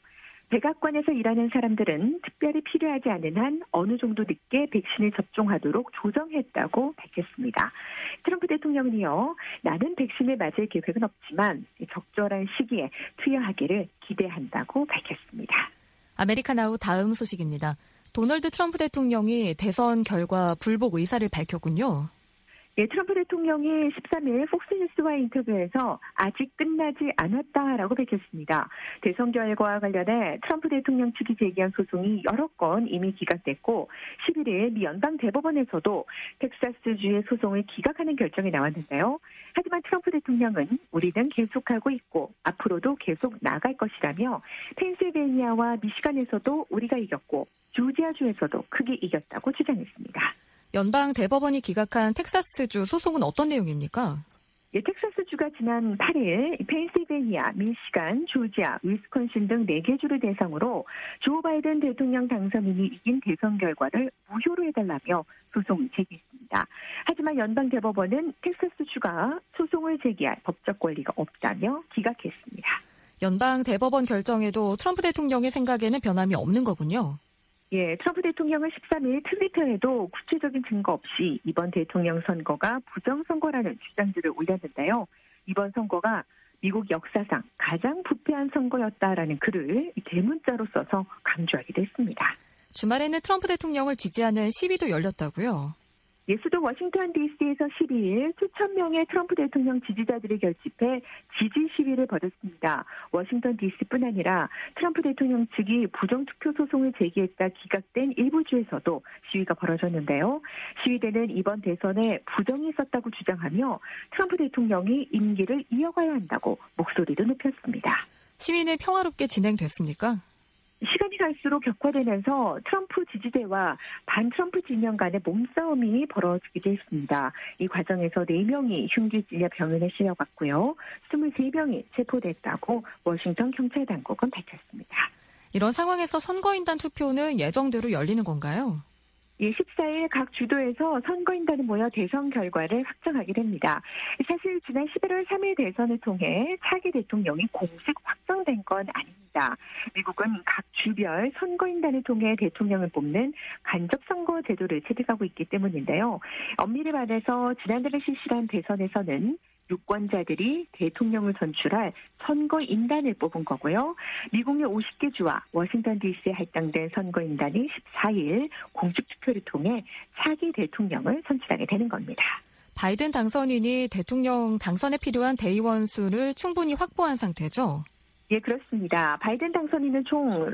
백악관에서 일하는 사람들은 특별히 필요하지 않은 한 어느 정도 늦게 백신을 접종하도록 조정했다고 밝혔습니다. 트럼프 대통령은 이어 나는 백신을 맞을 계획은 없지만 적절한 시기에 투여하기를 기대한다고 밝혔습니다. 아메리카나우 다음 소식입니다. 도널드 트럼프 대통령이 대선 결과 불복 의사를 밝혔군요. 예, 트럼프 대통령이 13일 폭스뉴스와의 인터뷰에서 아직 끝나지 않았다라고 밝혔습니다. 대선 결과와 관련해 트럼프 대통령 측이 제기한 소송이 여러 건 이미 기각됐고 11일 미 연방 대법원에서도 텍사스주의 소송을 기각하는 결정이 나왔는데요. 하지만 트럼프 대통령은 우리는 계속하고 있고 앞으로도 계속 나갈 것이라며 펜실베이니아와 미시간에서도 우리가 이겼고 조지아주에서도 크게 이겼다고 주장했습니다. 연방 대법원이 기각한 텍사스주 소송은 어떤 내용입니까? 예, 텍사스주가 지난 8일 펜실베이니아, 미시간, 조지아, 위스콘신 등 4개 주를 대상으로 조 바이든 대통령 당선인이 이긴 대선 결과를 무효로 해달라며 소송을 제기했습니다. 하지만 연방 대법원은 텍사스주가 소송을 제기할 법적 권리가 없다며 기각했습니다. 연방 대법원 결정에도 트럼프 대통령의 생각에는 변함이 없는 거군요. 예, 트럼프 대통령은 13일 트위터에도 구체적인 증거 없이 이번 대통령 선거가 부정선거라는 주장들을 올렸는데요. 이번 선거가 미국 역사상 가장 부패한 선거였다라는 글을 대문자로 써서 강조하기도 했습니다. 주말에는 트럼프 대통령을 지지하는 시위도 열렸다고요? 예, 수도 워싱턴 DC에서 12일 수천 명의 트럼프 대통령 지지자들이 결집해 지지 시위를 벌였습니다. 워싱턴 DC뿐 아니라 트럼프 대통령 측이 부정투표 소송을 제기했다 기각된 일부 주에서도 시위가 벌어졌는데요. 시위대는 이번 대선에 부정이 있었다고 주장하며 트럼프 대통령이 임기를 이어가야 한다고 목소리를 높였습니다. 시위는 평화롭게 진행됐습니까? 시간이 갈수록 격화되면서 트럼프 지지대와 반트럼프 진영 간의 몸싸움이 벌어지기도 했습니다. 이 과정에서 4명이 흉기 찔려 병원에 실려갔고요. 23명이 체포됐다고 워싱턴 경찰 당국은 밝혔습니다. 이런 상황에서 선거인단 투표는 예정대로 열리는 건가요? 예, 14일 각 주도에서 선거인단이 모여 대선 결과를 확정하게 됩니다. 사실 지난 11월 3일 대선을 통해 차기 대통령이 공식 확정된 건 아닙니다. 미국은 각 주별 선거인단을 통해 대통령을 뽑는 간접선거 제도를 채택하고 있기 때문인데요. 엄밀히 말해서 지난달에 실시한 대선에서는 유권자들이 대통령을 선출할 선거인단을 뽑은 거고요. 미국 내 50개 주와 워싱턴 DC에 할당된 선거인단이 14일 공식투표를 통해 차기 대통령을 선출하게 되는 겁니다. 바이든 당선인이 대통령 당선에 필요한 대의원 수를 충분히 확보한 상태죠? 예, 그렇습니다. 바이든 당선인은 총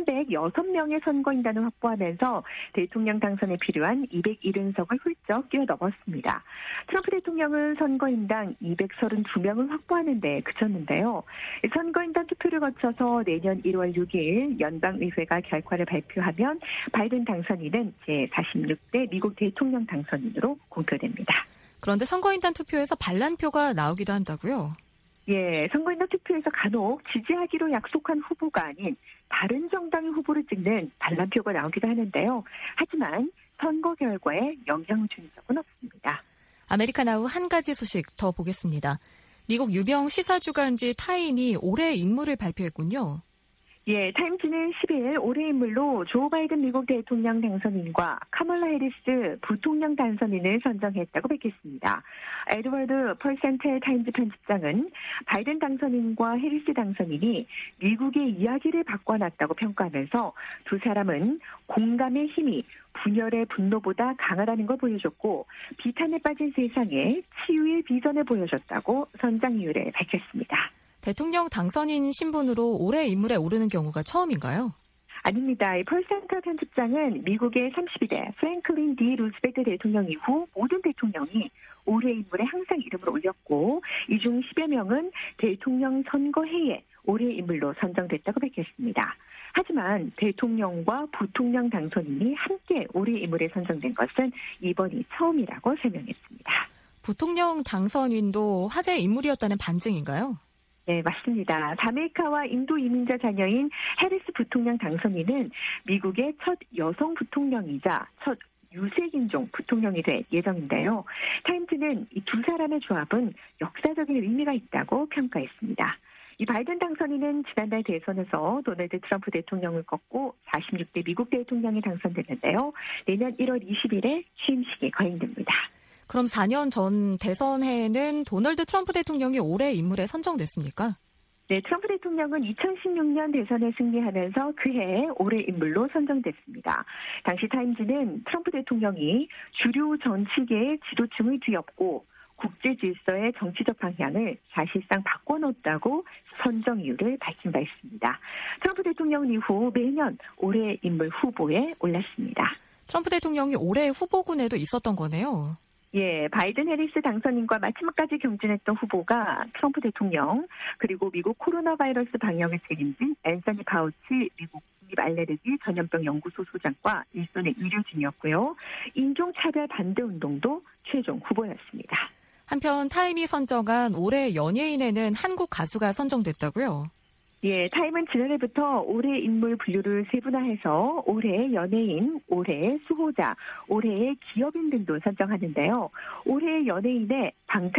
306명의 선거인단을 확보하면서 대통령 당선에 필요한 270석을 훌쩍 뛰어넘었습니다. 트럼프 대통령은 선거인당 232명을 확보하는 데 그쳤는데요. 선거인단 투표를 거쳐서 내년 1월 6일 연방의회가 결과를 발표하면 바이든 당선인은 제46대 미국 대통령 당선인으로 공표됩니다. 그런데 선거인단 투표에서 반란표가 나오기도 한다고요? 예, 선거인단 투표에서 간혹 지지하기로 약속한 후보가 아닌 다른 정당의 후보를 찍는 반란표가 나오기도 하는데요. 하지만 선거 결과에 영향을 준 적은 없습니다. 아메리카나우 한 가지 소식 더 보겠습니다. 미국 유명 시사주간지 타임이 올해의 인물을 발표했군요. 예, 타임즈는 10일 올해의 인물로 조 바이든 미국 대통령 당선인과 카멀라 해리스 부통령 당선인을 선정했다고 밝혔습니다. 에드워드 펄센텔 타임즈 편집장은 바이든 당선인과 해리스 당선인이 미국의 이야기를 바꿔놨다고 평가하면서 두 사람은 공감의 힘이 분열의 분노보다 강하다는 걸 보여줬고 비탄에 빠진 세상에 치유의 비전을 보여줬다고 선정 이유를 밝혔습니다. 대통령 당선인 신분으로 올해 인물에 오르는 경우가 처음인가요? 아닙니다. 펄센터 편집장은 미국의 32대 프랭클린 D 루즈벨트 대통령 이후 모든 대통령이 올해 인물에 항상 이름을 올렸고 이 중 10여 명은 대통령 선거해에 올해 인물로 선정됐다고 밝혔습니다. 하지만 대통령과 부통령 당선인이 함께 올해 인물에 선정된 것은 이번이 처음이라고 설명했습니다. 부통령 당선인도 화제의 인물이었다는 반증인가요? 네, 맞습니다. 자메이카와 인도 이민자 자녀인 해리스 부통령 당선인은 미국의 첫 여성 부통령이자 첫 유색인종 부통령이 될 예정인데요. 타임즈는 이 두 사람의 조합은 역사적인 의미가 있다고 평가했습니다. 이 바이든 당선인은 지난달 대선에서 도널드 트럼프 대통령을 꺾고 46대 미국 대통령이 당선됐는데요. 내년 1월 20일에 취임식이 거행됩니다. 그럼 4년 전 대선해에는 도널드 트럼프 대통령이 올해 인물에 선정됐습니까? 네, 트럼프 대통령은 2016년 대선에 승리하면서 그해 올해 인물로 선정됐습니다. 당시 타임즈는 트럼프 대통령이 주류 정치계의 지도층을 뒤엎고 국제 질서의 정치적 방향을 사실상 바꿔놓았다고 선정 이유를 밝힌 바 있습니다. 트럼프 대통령은 이후 매년 올해 인물 후보에 올랐습니다. 트럼프 대통령이 올해 후보군에도 있었던 거네요. 예, 바이든 해리스 당선인과 마지막까지 경쟁했던 후보가 트럼프 대통령, 그리고 미국 코로나 바이러스 방역을 책임진 앤서니 파우치 미국 국립알레르기 전염병 연구소 소장과 일선의 의료진이었고요. 인종차별 반대 운동도 최종 후보였습니다. 한편 타임이 선정한 올해 연예인에는 한국 가수가 선정됐다고요? 예, 타임은 지난해부터 올해 인물 분류를 세분화해서 올해 연예인, 올해 수호자, 올해의 기업인 등도 선정하는데요. 올해 연예인의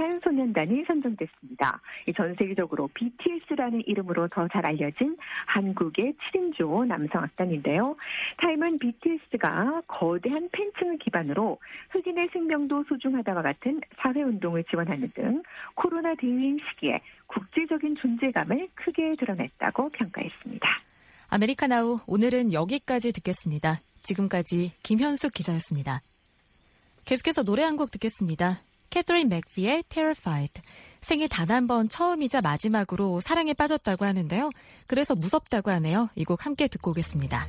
방탄소년단이 선정됐습니다. 전 세계적으로 BTS라는 이름으로 더 잘 알려진 한국의 7인조 남성 악단인데요. 타임은 BTS가 거대한 팬층을 기반으로 흑인의 생명도 소중하다와 같은 사회운동을 지원하는 등 코로나 대유행 시기에 국제적인 존재감을 크게 드러냈다고 평가했습니다. 아메리카나우 오늘은 여기까지 듣겠습니다. 지금까지 김현숙 기자였습니다. 계속해서 노래 한 곡 듣겠습니다. 캐서린 맥피의 Terrified. 생애 단 한 번 처음이자 마지막으로 사랑에 빠졌다고 하는데요. 그래서 무섭다고 하네요. 이 곡 함께 듣고 오겠습니다.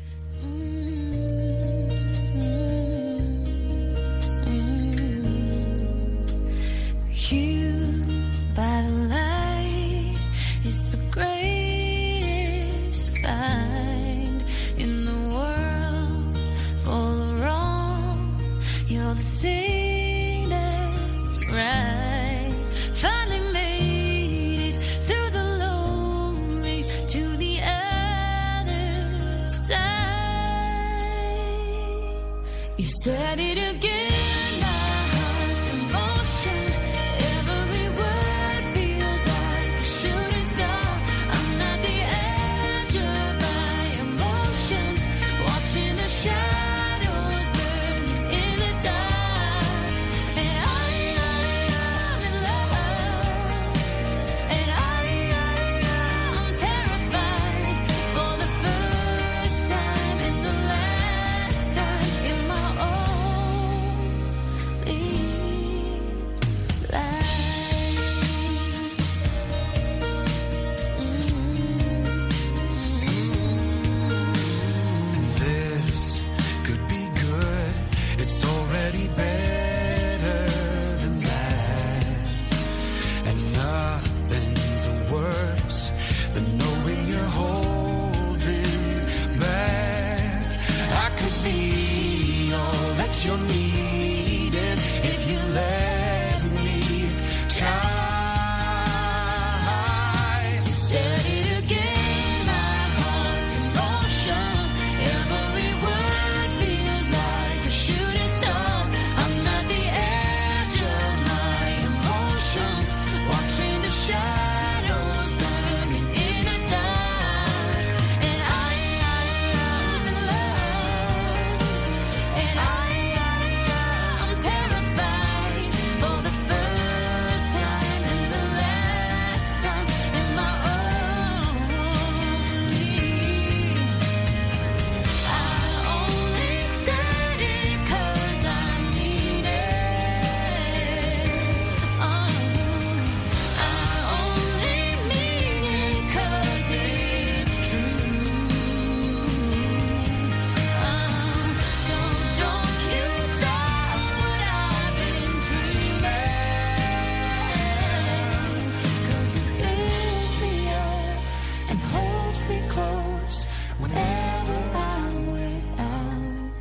You by the light is the greatest find in the world full of wrong. You're the thing that's right. Finally made it through the lonely to the other side. You said it again.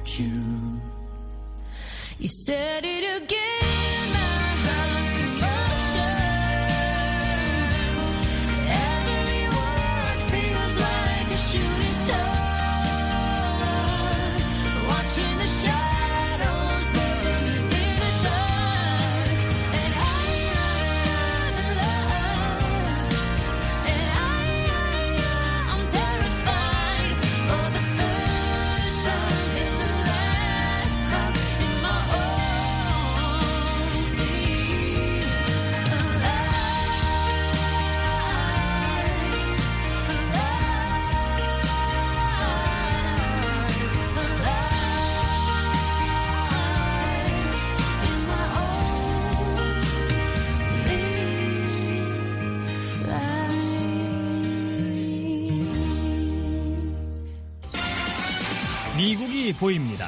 like you. You said it again, my heart's in motion. Every word feels like a shooting star. Watching the shadows burning in the dark. And I'm in love. And I'm terrified for the first time in the last time in my own being 미국이 보입니다.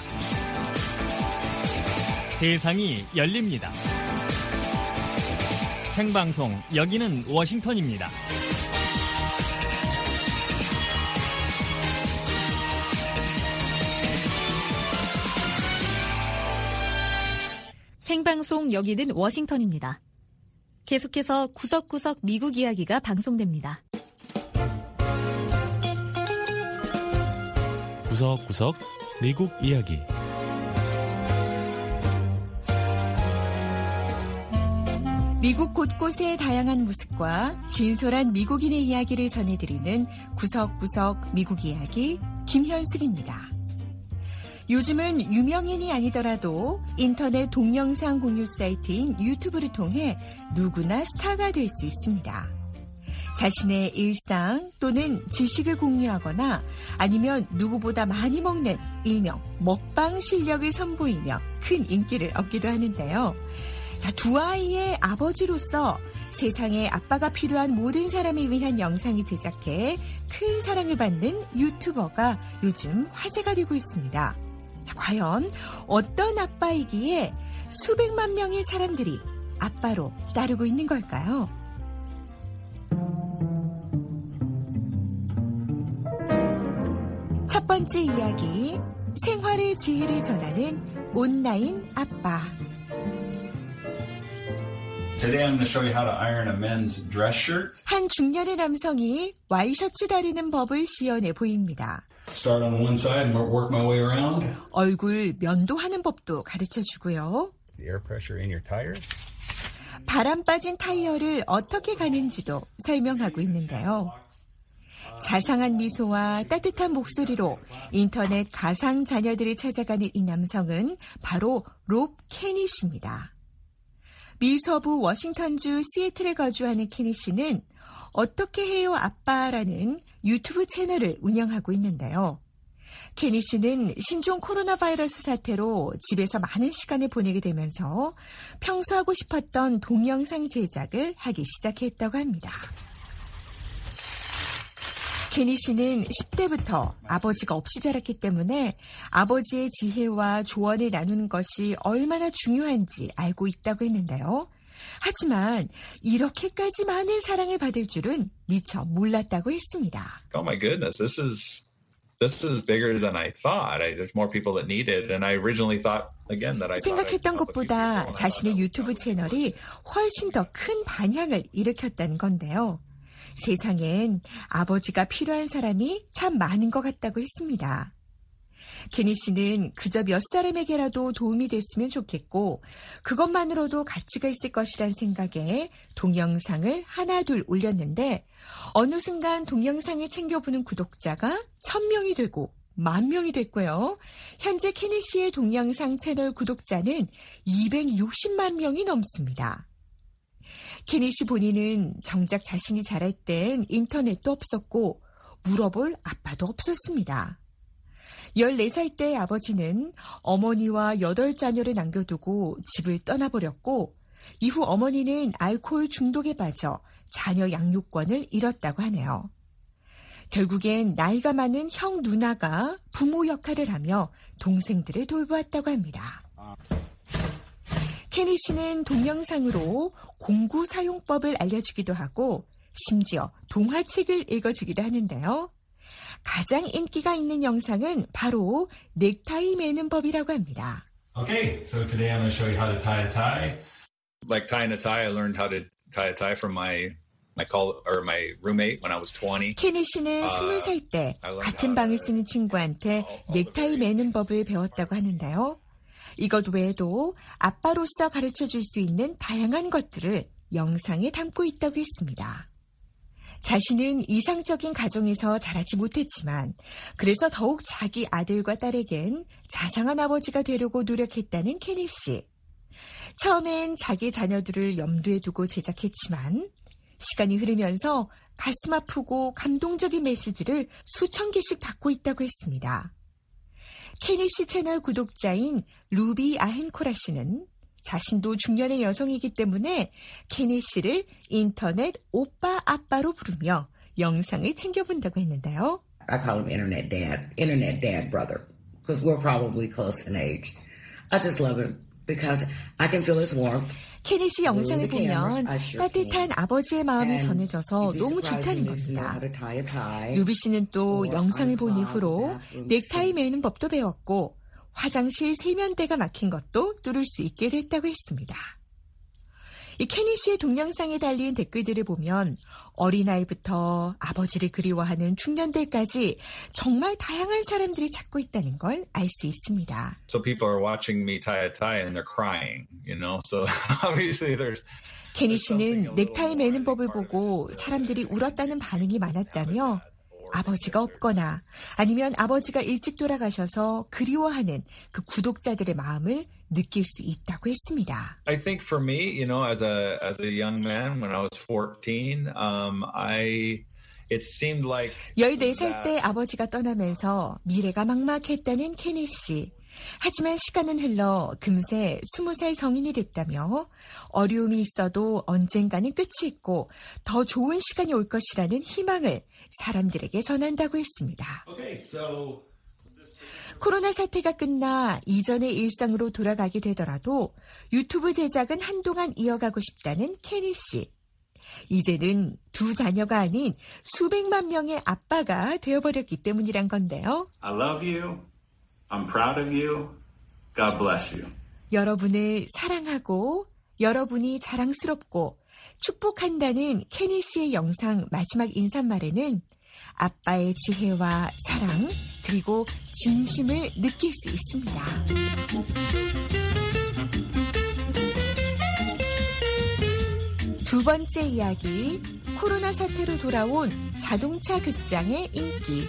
세상이 열립니다. 생방송 여기는 워싱턴입니다. 생방송 여기는 워싱턴입니다. 계속해서 구석구석 미국 이야기가 방송됩니다. 구석구석 미국 이야기. 미국 곳곳의 다양한 모습과 진솔한 미국인의 이야기를 전해드리는 구석구석 미국 이야기 김현숙입니다. 요즘은 유명인이 아니더라도 인터넷 동영상 공유 사이트인 유튜브를 통해 누구나 스타가 될 수 있습니다. 자신의 일상 또는 지식을 공유하거나 아니면 누구보다 많이 먹는 일명 먹방 실력을 선보이며 큰 인기를 얻기도 하는데요. 자, 두 아이의 아버지로서 세상에 아빠가 필요한 모든 사람을 위한 영상을 제작해 큰 사랑을 받는 유튜버가 요즘 화제가 되고 있습니다. 자, 과연 어떤 아빠이기에 수백만 명의 사람들이 아빠로 따르고 있는 걸까요? 첫 번째 이야기, 생활의 지혜를 전하는 온라인 아빠. Today I'm going to show you how to iron a men's dress shirt. 한 중년의 남성이 와이셔츠 다리는 법을 시연해 보입니다. Start on one side and work my way around. 얼굴 면도하는 법도 가르쳐 주고요. The air pressure in your tires. 바람 빠진 타이어를 어떻게 가는지도 설명하고 있는데요. 자상한 미소와 따뜻한 목소리로 인터넷 가상 자녀들을 찾아가는 이 남성은 바로 롭 캐닛입니다. 미 서부 워싱턴주 시애틀에 거주하는 캐닛 씨는 어떻게 해요 아빠라는 유튜브 채널을 운영하고 있는데요. 캐닛 씨는 신종 코로나 바이러스 사태로 집에서 많은 시간을 보내게 되면서 평소 하고 싶었던 동영상 제작을 하기 시작했다고 합니다. 캐닛 씨는 10대부터 아버지가 없이 자랐기 때문에 아버지의 지혜와 조언을 나누는 것이 얼마나 중요한지 알고 있다고 했는데요. 하지만 이렇게까지 많은 사랑을 받을 줄은 미처 몰랐다고 했습니다. Oh my goodness, this is bigger than I thought. There's more people that need it, and I originally thought again that I 생각했던 것보다 자신의 유튜브 채널이 훨씬 더 큰 반향을 일으켰다는 건데요. 세상엔 아버지가 필요한 사람이 참 많은 것 같다고 했습니다. 캐닛 씨는 그저 몇 사람에게라도 도움이 됐으면 좋겠고 그것만으로도 가치가 있을 것이란 생각에 동영상을 하나둘 올렸는데 어느 순간 동영상을 챙겨보는 구독자가 1000명이 되고 10,000명이 됐고요. 현재 캐닛 씨의 동영상 채널 구독자는 260만 명이 넘습니다. 캐닛이 본인은 정작 자신이 자랄 땐 인터넷도 없었고 물어볼 아빠도 없었습니다. 14살 때 아버지는 어머니와 8자녀를 남겨두고 집을 떠나버렸고 이후 어머니는 알코올 중독에 빠져 자녀 양육권을 잃었다고 하네요. 결국엔 나이가 많은 형 누나가 부모 역할을 하며 동생들을 돌보았다고 합니다. 캐닛 씨는 동영상으로 공구 사용법을 알려주기도 하고 심지어 동화책을 읽어주기도 하는데요. 가장 인기가 있는 영상은 바로 넥타이 매는 법이라고 합니다. Okay, so today I'm going to show you how to tie a tie. Like tying a tie, I learned how to tie a tie from my roommate when I was 20. 케니 씨는 20살 때 같은 방을 쓰는 친구한테 넥타이 매는 법을 배웠다고 하는데요. 이것 외에도 아빠로서 가르쳐줄 수 있는 다양한 것들을 영상에 담고 있다고 했습니다. 자신은 이상적인 가정에서 자라지 못했지만 그래서 더욱 자기 아들과 딸에겐 자상한 아버지가 되려고 노력했다는 케니 씨. 처음엔 자기 자녀들을 염두에 두고 제작했지만 시간이 흐르면서 가슴 아프고 감동적인 메시지를 수천 개씩 받고 있다고 했습니다. 케니 씨 채널 구독자인 루비 아헨코라 씨는 자신도 중년의 여성이기 때문에 케니 씨를 인터넷 오빠 아빠로 부르며 영상을 챙겨본다고 했는데요. I call him internet dad brother, because we're probably close in age. I just love him because I can feel his warmth. 케니 씨 영상을 보면 따뜻한 아버지의 마음이 전해져서 너무 좋다는 겁니다. 루비 씨는 또 영상을 본 이후로 넥타이 매는 법도 배웠고 화장실 세면대가 막힌 것도 뚫을 수 있게 됐다고 했습니다. 이 케니 씨의 동영상에 달린 댓글들을 보면 어린아이부터 아버지를 그리워하는 중년들까지 정말 다양한 사람들이 찾고 있다는 걸 알 수 있습니다. So people are watching me tie a tie and they're crying, you know. So obviously there's 케니 씨는 넥타이 매는 법을 보고 사람들이 울었다는 반응이 많았다며 아버지가 없거나 아니면 아버지가 일찍 돌아가셔서 그리워하는 그 구독자들의 마음을 느낄 수 있다고 했습니다. I think for me, you know, as a young man when I was 14, it seemed like 14살 때 아버지가 떠나면서 미래가 막막했다는 케니 씨. 하지만 시간은 흘러 금세 20살 성인이 됐다며 어려움이 있어도 언젠가는 끝이 있고 더 좋은 시간이 올 것이라는 희망을 사람들에게 전한다고 했습니다. 코로나 사태가 끝나 이전의 일상으로 돌아가게 되더라도 유튜브 제작은 한동안 이어가고 싶다는 케니 씨. 이제는 두 자녀가 아닌 수백만 명의 아빠가 되어버렸기 때문이란 건데요. I love you. I'm proud of you. God bless you. 여러분을 사랑하고 여러분이 자랑스럽고 축복한다는 케니 씨의 영상 마지막 인사말에는 아빠의 지혜와 사랑 그리고 진심을 느낄 수 있습니다. 두 번째 이야기, 코로나 사태로 돌아온 자동차 극장의 인기.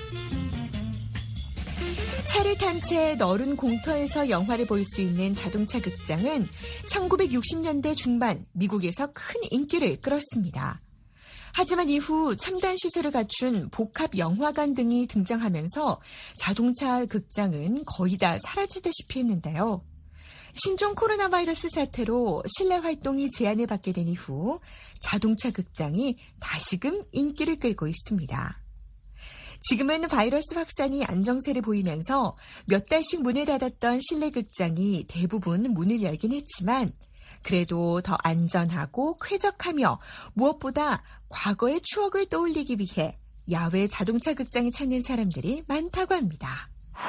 차를 탄 채 넓은 공터에서 영화를 볼 수 있는 자동차 극장은 1960년대 중반 미국에서 큰 인기를 끌었습니다. 하지만 이후 첨단 시설을 갖춘 복합 영화관 등이 등장하면서 자동차 극장은 거의 다 사라지다시피 했는데요. 신종 코로나 바이러스 사태로 실내 활동이 제한을 받게 된 이후 자동차 극장이 다시금 인기를 끌고 있습니다. 지금은 바이러스 확산이 안정세를 보이면서 몇 달씩 문을 닫았던 실내 극장이 대부분 문을 열긴 했지만 그래도 더 안전하고 쾌적하며 무엇보다 과거의 추억을 떠올리기 위해 야외 자동차 극장을 찾는 사람들이 많다고 합니다.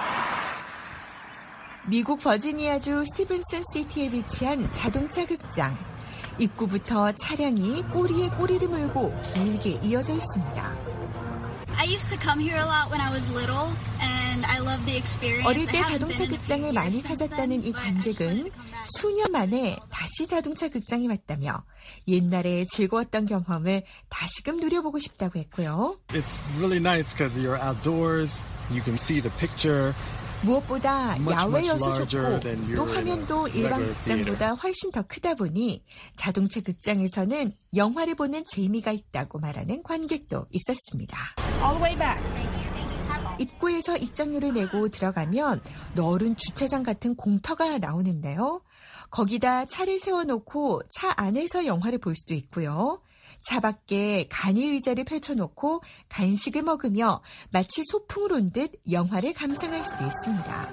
미국 버지니아주 스티븐슨 시티에 위치한 자동차 극장. 입구부터 차량이 꼬리에 꼬리를 물고 길게 이어져 있습니다. 어릴 때 자동차 극장을 많이 찾았다는 이 관객은 수년 만에 다시 자동차 극장에 왔다며 옛날에 즐거웠던 경험을 다시금 누려보고 싶다고 했고요. It's really nice because you're outdoors, you can see the picture. 무엇보다 야외여서 좋고 또 화면도 일반 극장보다 훨씬 더 크다 보니 자동차 극장에서는 영화를 보는 재미가 있다고 말하는 관객도 있었습니다. 입구에서 입장료를 내고 들어가면 넓은 주차장 같은 공터가 나오는데요. 거기다 차를 세워놓고 차 안에서 영화를 볼 수도 있고요. 차 밖에 간이 의자를 펼쳐놓고 간식을 먹으며 마치 소풍을 온 듯 영화를 감상할 수도 있습니다.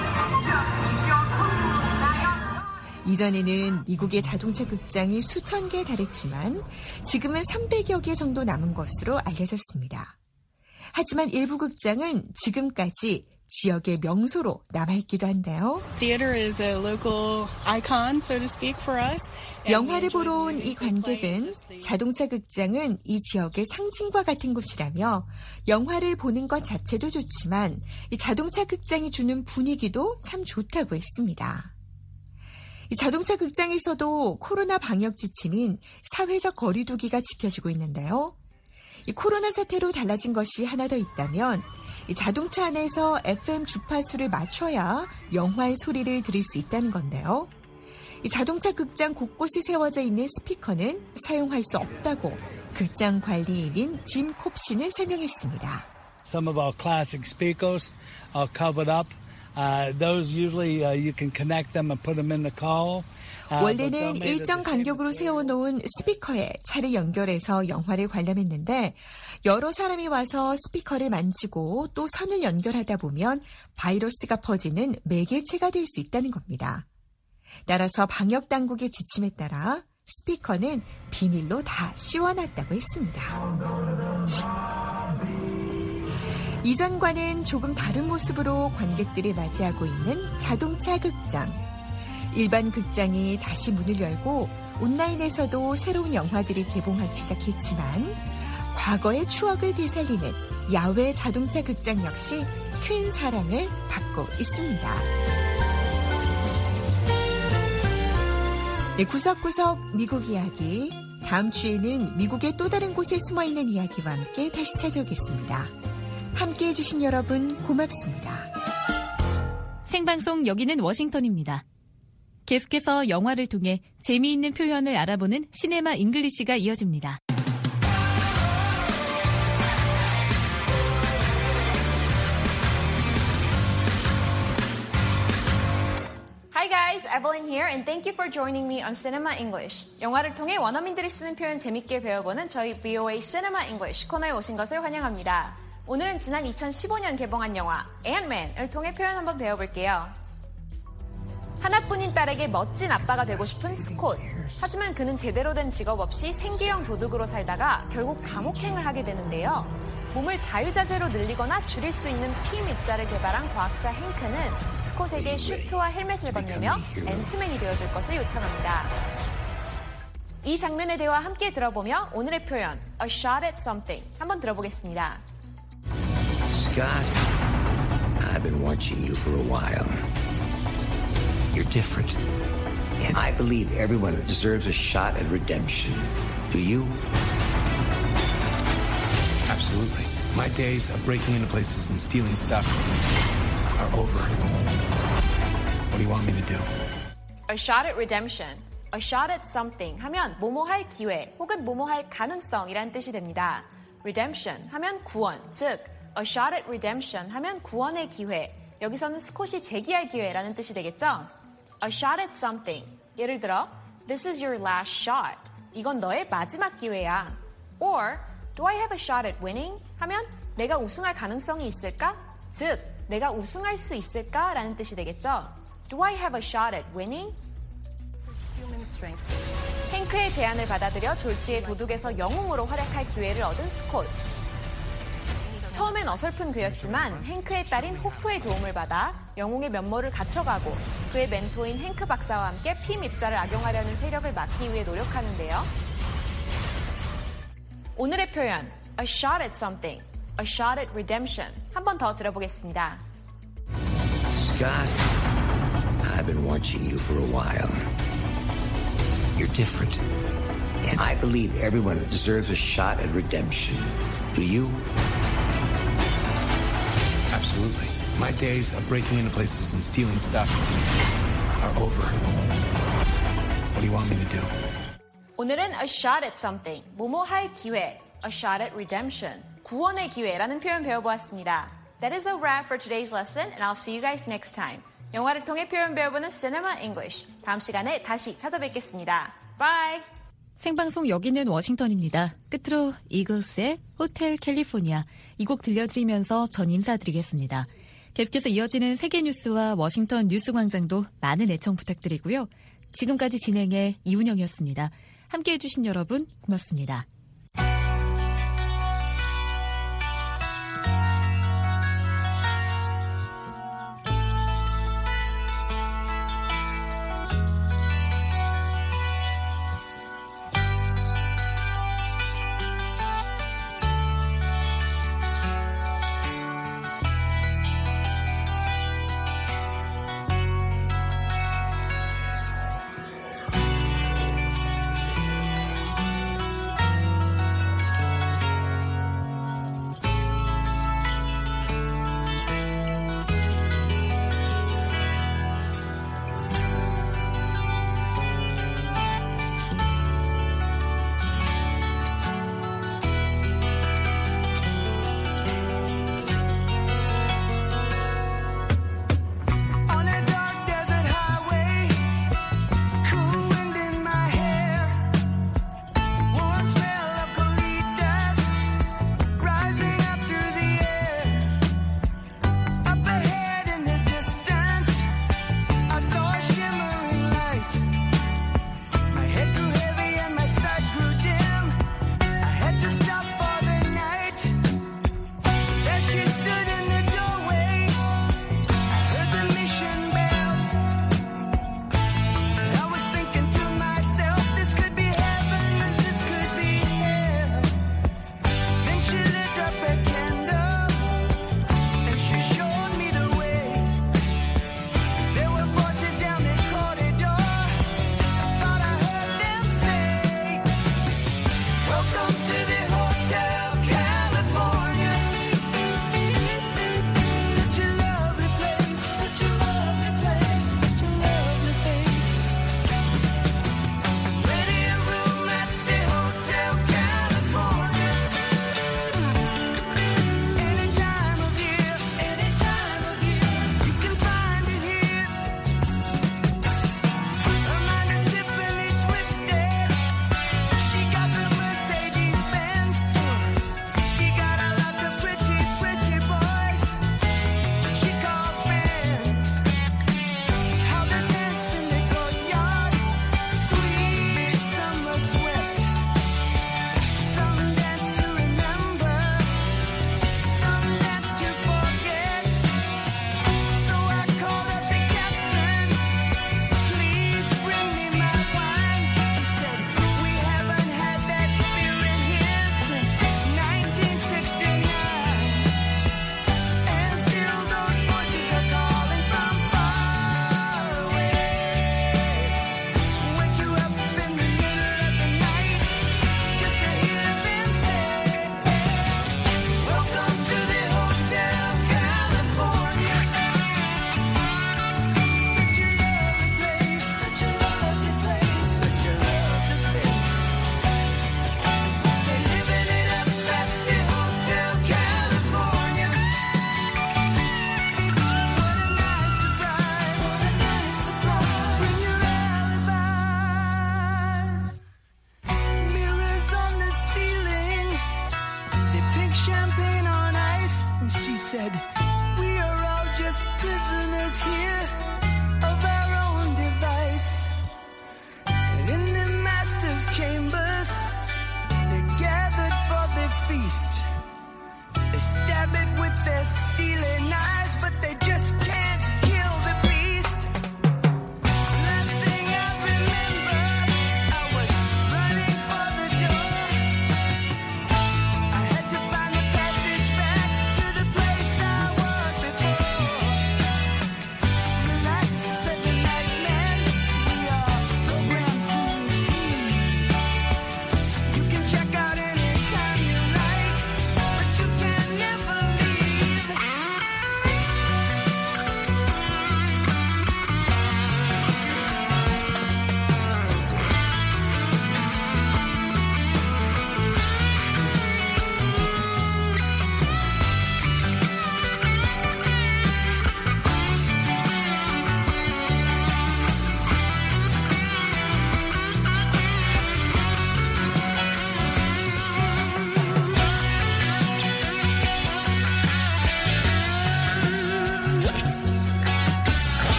이전에는 미국의 자동차 극장이 수천 개에 달했지만 지금은 300여 개 정도 남은 것으로 알려졌습니다. 하지만 일부 극장은 지금까지 지역의 명소로 남아있기도 한데요. Theater is a local icon, so to speak, for us. 영화를 보러 온 이 관객은 자동차 극장은 이 지역의 상징과 같은 곳이라며 영화를 보는 것 자체도 좋지만 이 자동차 극장이 주는 분위기도 참 좋다고 했습니다. 이 자동차 극장에서도 코로나 방역 지침인 사회적 거리두기가 지켜지고 있는데요. 이 코로나 사태로 달라진 것이 하나 더 있다면 이 자동차 안에서 FM 주파수를 맞춰야 영화의 소리를 들을 수 있다는 건데요. 이 자동차 극장 곳곳에 세워져 있는 스피커는 사용할 수 없다고 극장 관리인인 짐 콥시는 설명했습니다. Some of our classic speakers are covered up. Those usually you can connect them and put them in the car. 원래는 일정 간격으로 세워놓은 스피커에 차를 연결해서 영화를 관람했는데 여러 사람이 와서 스피커를 만지고 또 선을 연결하다 보면 바이러스가 퍼지는 매개체가 될 수 있다는 겁니다. 따라서 방역당국의 지침에 따라 스피커는 비닐로 다 씌워놨다고 했습니다. 이전과는 조금 다른 모습으로 관객들을 맞이하고 있는 자동차 극장. 일반 극장이 다시 문을 열고 온라인에서도 새로운 영화들이 개봉하기 시작했지만 과거의 추억을 되살리는 야외 자동차 극장 역시 큰 사랑을 받고 있습니다. 네, 구석구석 미국 이야기. 다음 주에는 미국의 또 다른 곳에 숨어있는 이야기와 함께 다시 찾아오겠습니다. 함께해 주신 여러분 고맙습니다. 생방송 여기는 워싱턴입니다. 계속해서 영화를 통해 재미있는 표현을 알아보는 시네마 잉글리시가 이어집니다. Hi guys, Evelyn here and thank you for joining me on Cinema English. 영화를 통해 원어민들이 쓰는 표현 재밌게 배워보는 저희 VOA Cinema English 코너에 오신 것을 환영합니다. 오늘은 지난 2015년 개봉한 영화 앤트맨을 통해 표현 한번 배워볼게요. 하나뿐인 딸에게 멋진 아빠가 되고 싶은 스콧. 하지만 그는 제대로 된 직업 없이 생계형 도둑으로 살다가 결국 감옥행을 하게 되는데요. 몸을 자유자재로 늘리거나 줄일 수 있는 피 밑자를 개발한 과학자 행크는 스콧에게 슈트와 헬멧을 건네며 앤트맨이 되어줄 것을 요청합니다. 이 장면의 대화 함께 들어보며 오늘의 표현 A shot at something 한번 들어보겠습니다. Scott, I've been watching you for a while. You're different. And I believe everyone deserves a shot at redemption. Do you? Absolutely. My days of breaking into places and stealing stuff are over. What do you want me to do? A shot at redemption. A shot at something 하면 뭐뭐할 기회 혹은 뭐뭐할 가능성이란 뜻이 됩니다. redemption 하면 구원, 즉 a shot at redemption 하면 구원의 기회. 여기서는 스콧이 재기할 기회라는 뜻이 되겠죠? A shot at something. 예를 들어, this is your last shot. 이건 너의 마지막 기회야. Or, do I have a shot at winning? 하면 내가 우승할 가능성이 있을까? 즉, 내가 우승할 수 있을까? 라는 뜻이 되겠죠? Do I have a shot at winning? Human strength. 행크의 제안을 받아들여 졸지의 도둑에서 영웅으로 활약할 기회를 얻은 스콧. 처음엔 어설픈 그였지만 행크의 딸인 호프의 도움을 받아 영웅의 면모를 갖춰가고 그의 멘토인 행크 박사와 함께 피 밉자를 악용하려는 세력을 막기 위해 노력하는데요. 오늘의 표현 A shot at something, A shot at redemption 한 번 더 들어보겠습니다. Scott, I've been watching you for a while. You're different. And I believe everyone deserves a shot at redemption. Do you? Absolutely. My days of breaking into places and stealing stuff are over. What do you want me to do? 오늘은 a shot at something, 뭐뭐할 기회, a shot at redemption, 구원의 기회라는 표현 배워보았습니다. That is a wrap for today's lesson, and I'll see you guys next time. 영화를 통해 표현 배워보는 Cinema English. 다음 시간에 다시 찾아뵙겠습니다. Bye! 생방송 여기는 워싱턴입니다. 끝으로 이글스의 호텔 캘리포니아 이 곡 들려드리면서 전 인사드리겠습니다. 계속해서 이어지는 세계 뉴스와 워싱턴 뉴스광장도 많은 애청 부탁드리고요. 지금까지 진행의 이운영이었습니다. 함께해 주신 여러분 고맙습니다.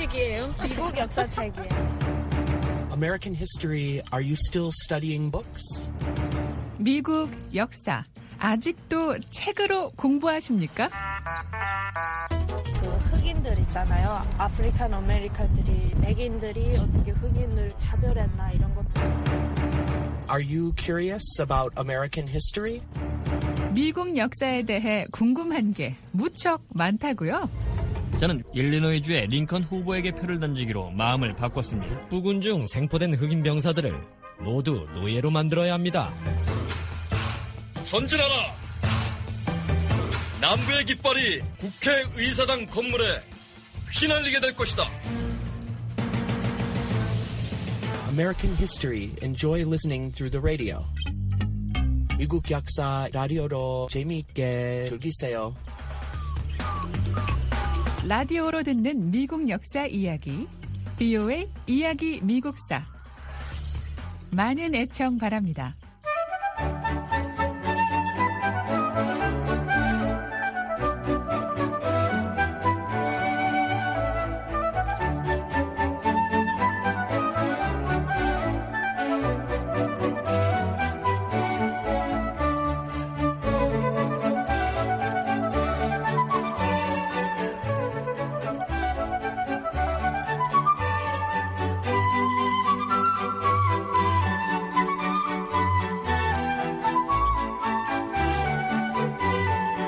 책이에요. 미국 역사 책이에요. American history, are you still studying books? 미국 역사, 아직도 책으로 공부하십니까? 그 흑인들 있잖아요. 아프리칸 아메리칸들이 백인들이 어떻게 흑인을 차별했나 이런 것도. Are you curious about American history? 미국 역사에 대해 궁금한 게 무척 많다고요? 저는 일리노이주의 링컨 후보에게 표를 던지기로 마음을 바꿨습니다. 부군 중 생포된 흑인 병사들을 모두 노예로 만들어야 합니다. 전진하라! 남부의 깃발이 국회의사당 건물에 휘날리게 될 것이다. American history. Enjoy listening through the radio. 미국 역사 라디오로 재미있게 즐기세요. 라디오로 듣는 미국 역사 이야기, VOA 이야기 미국사. 많은 애청 바랍니다.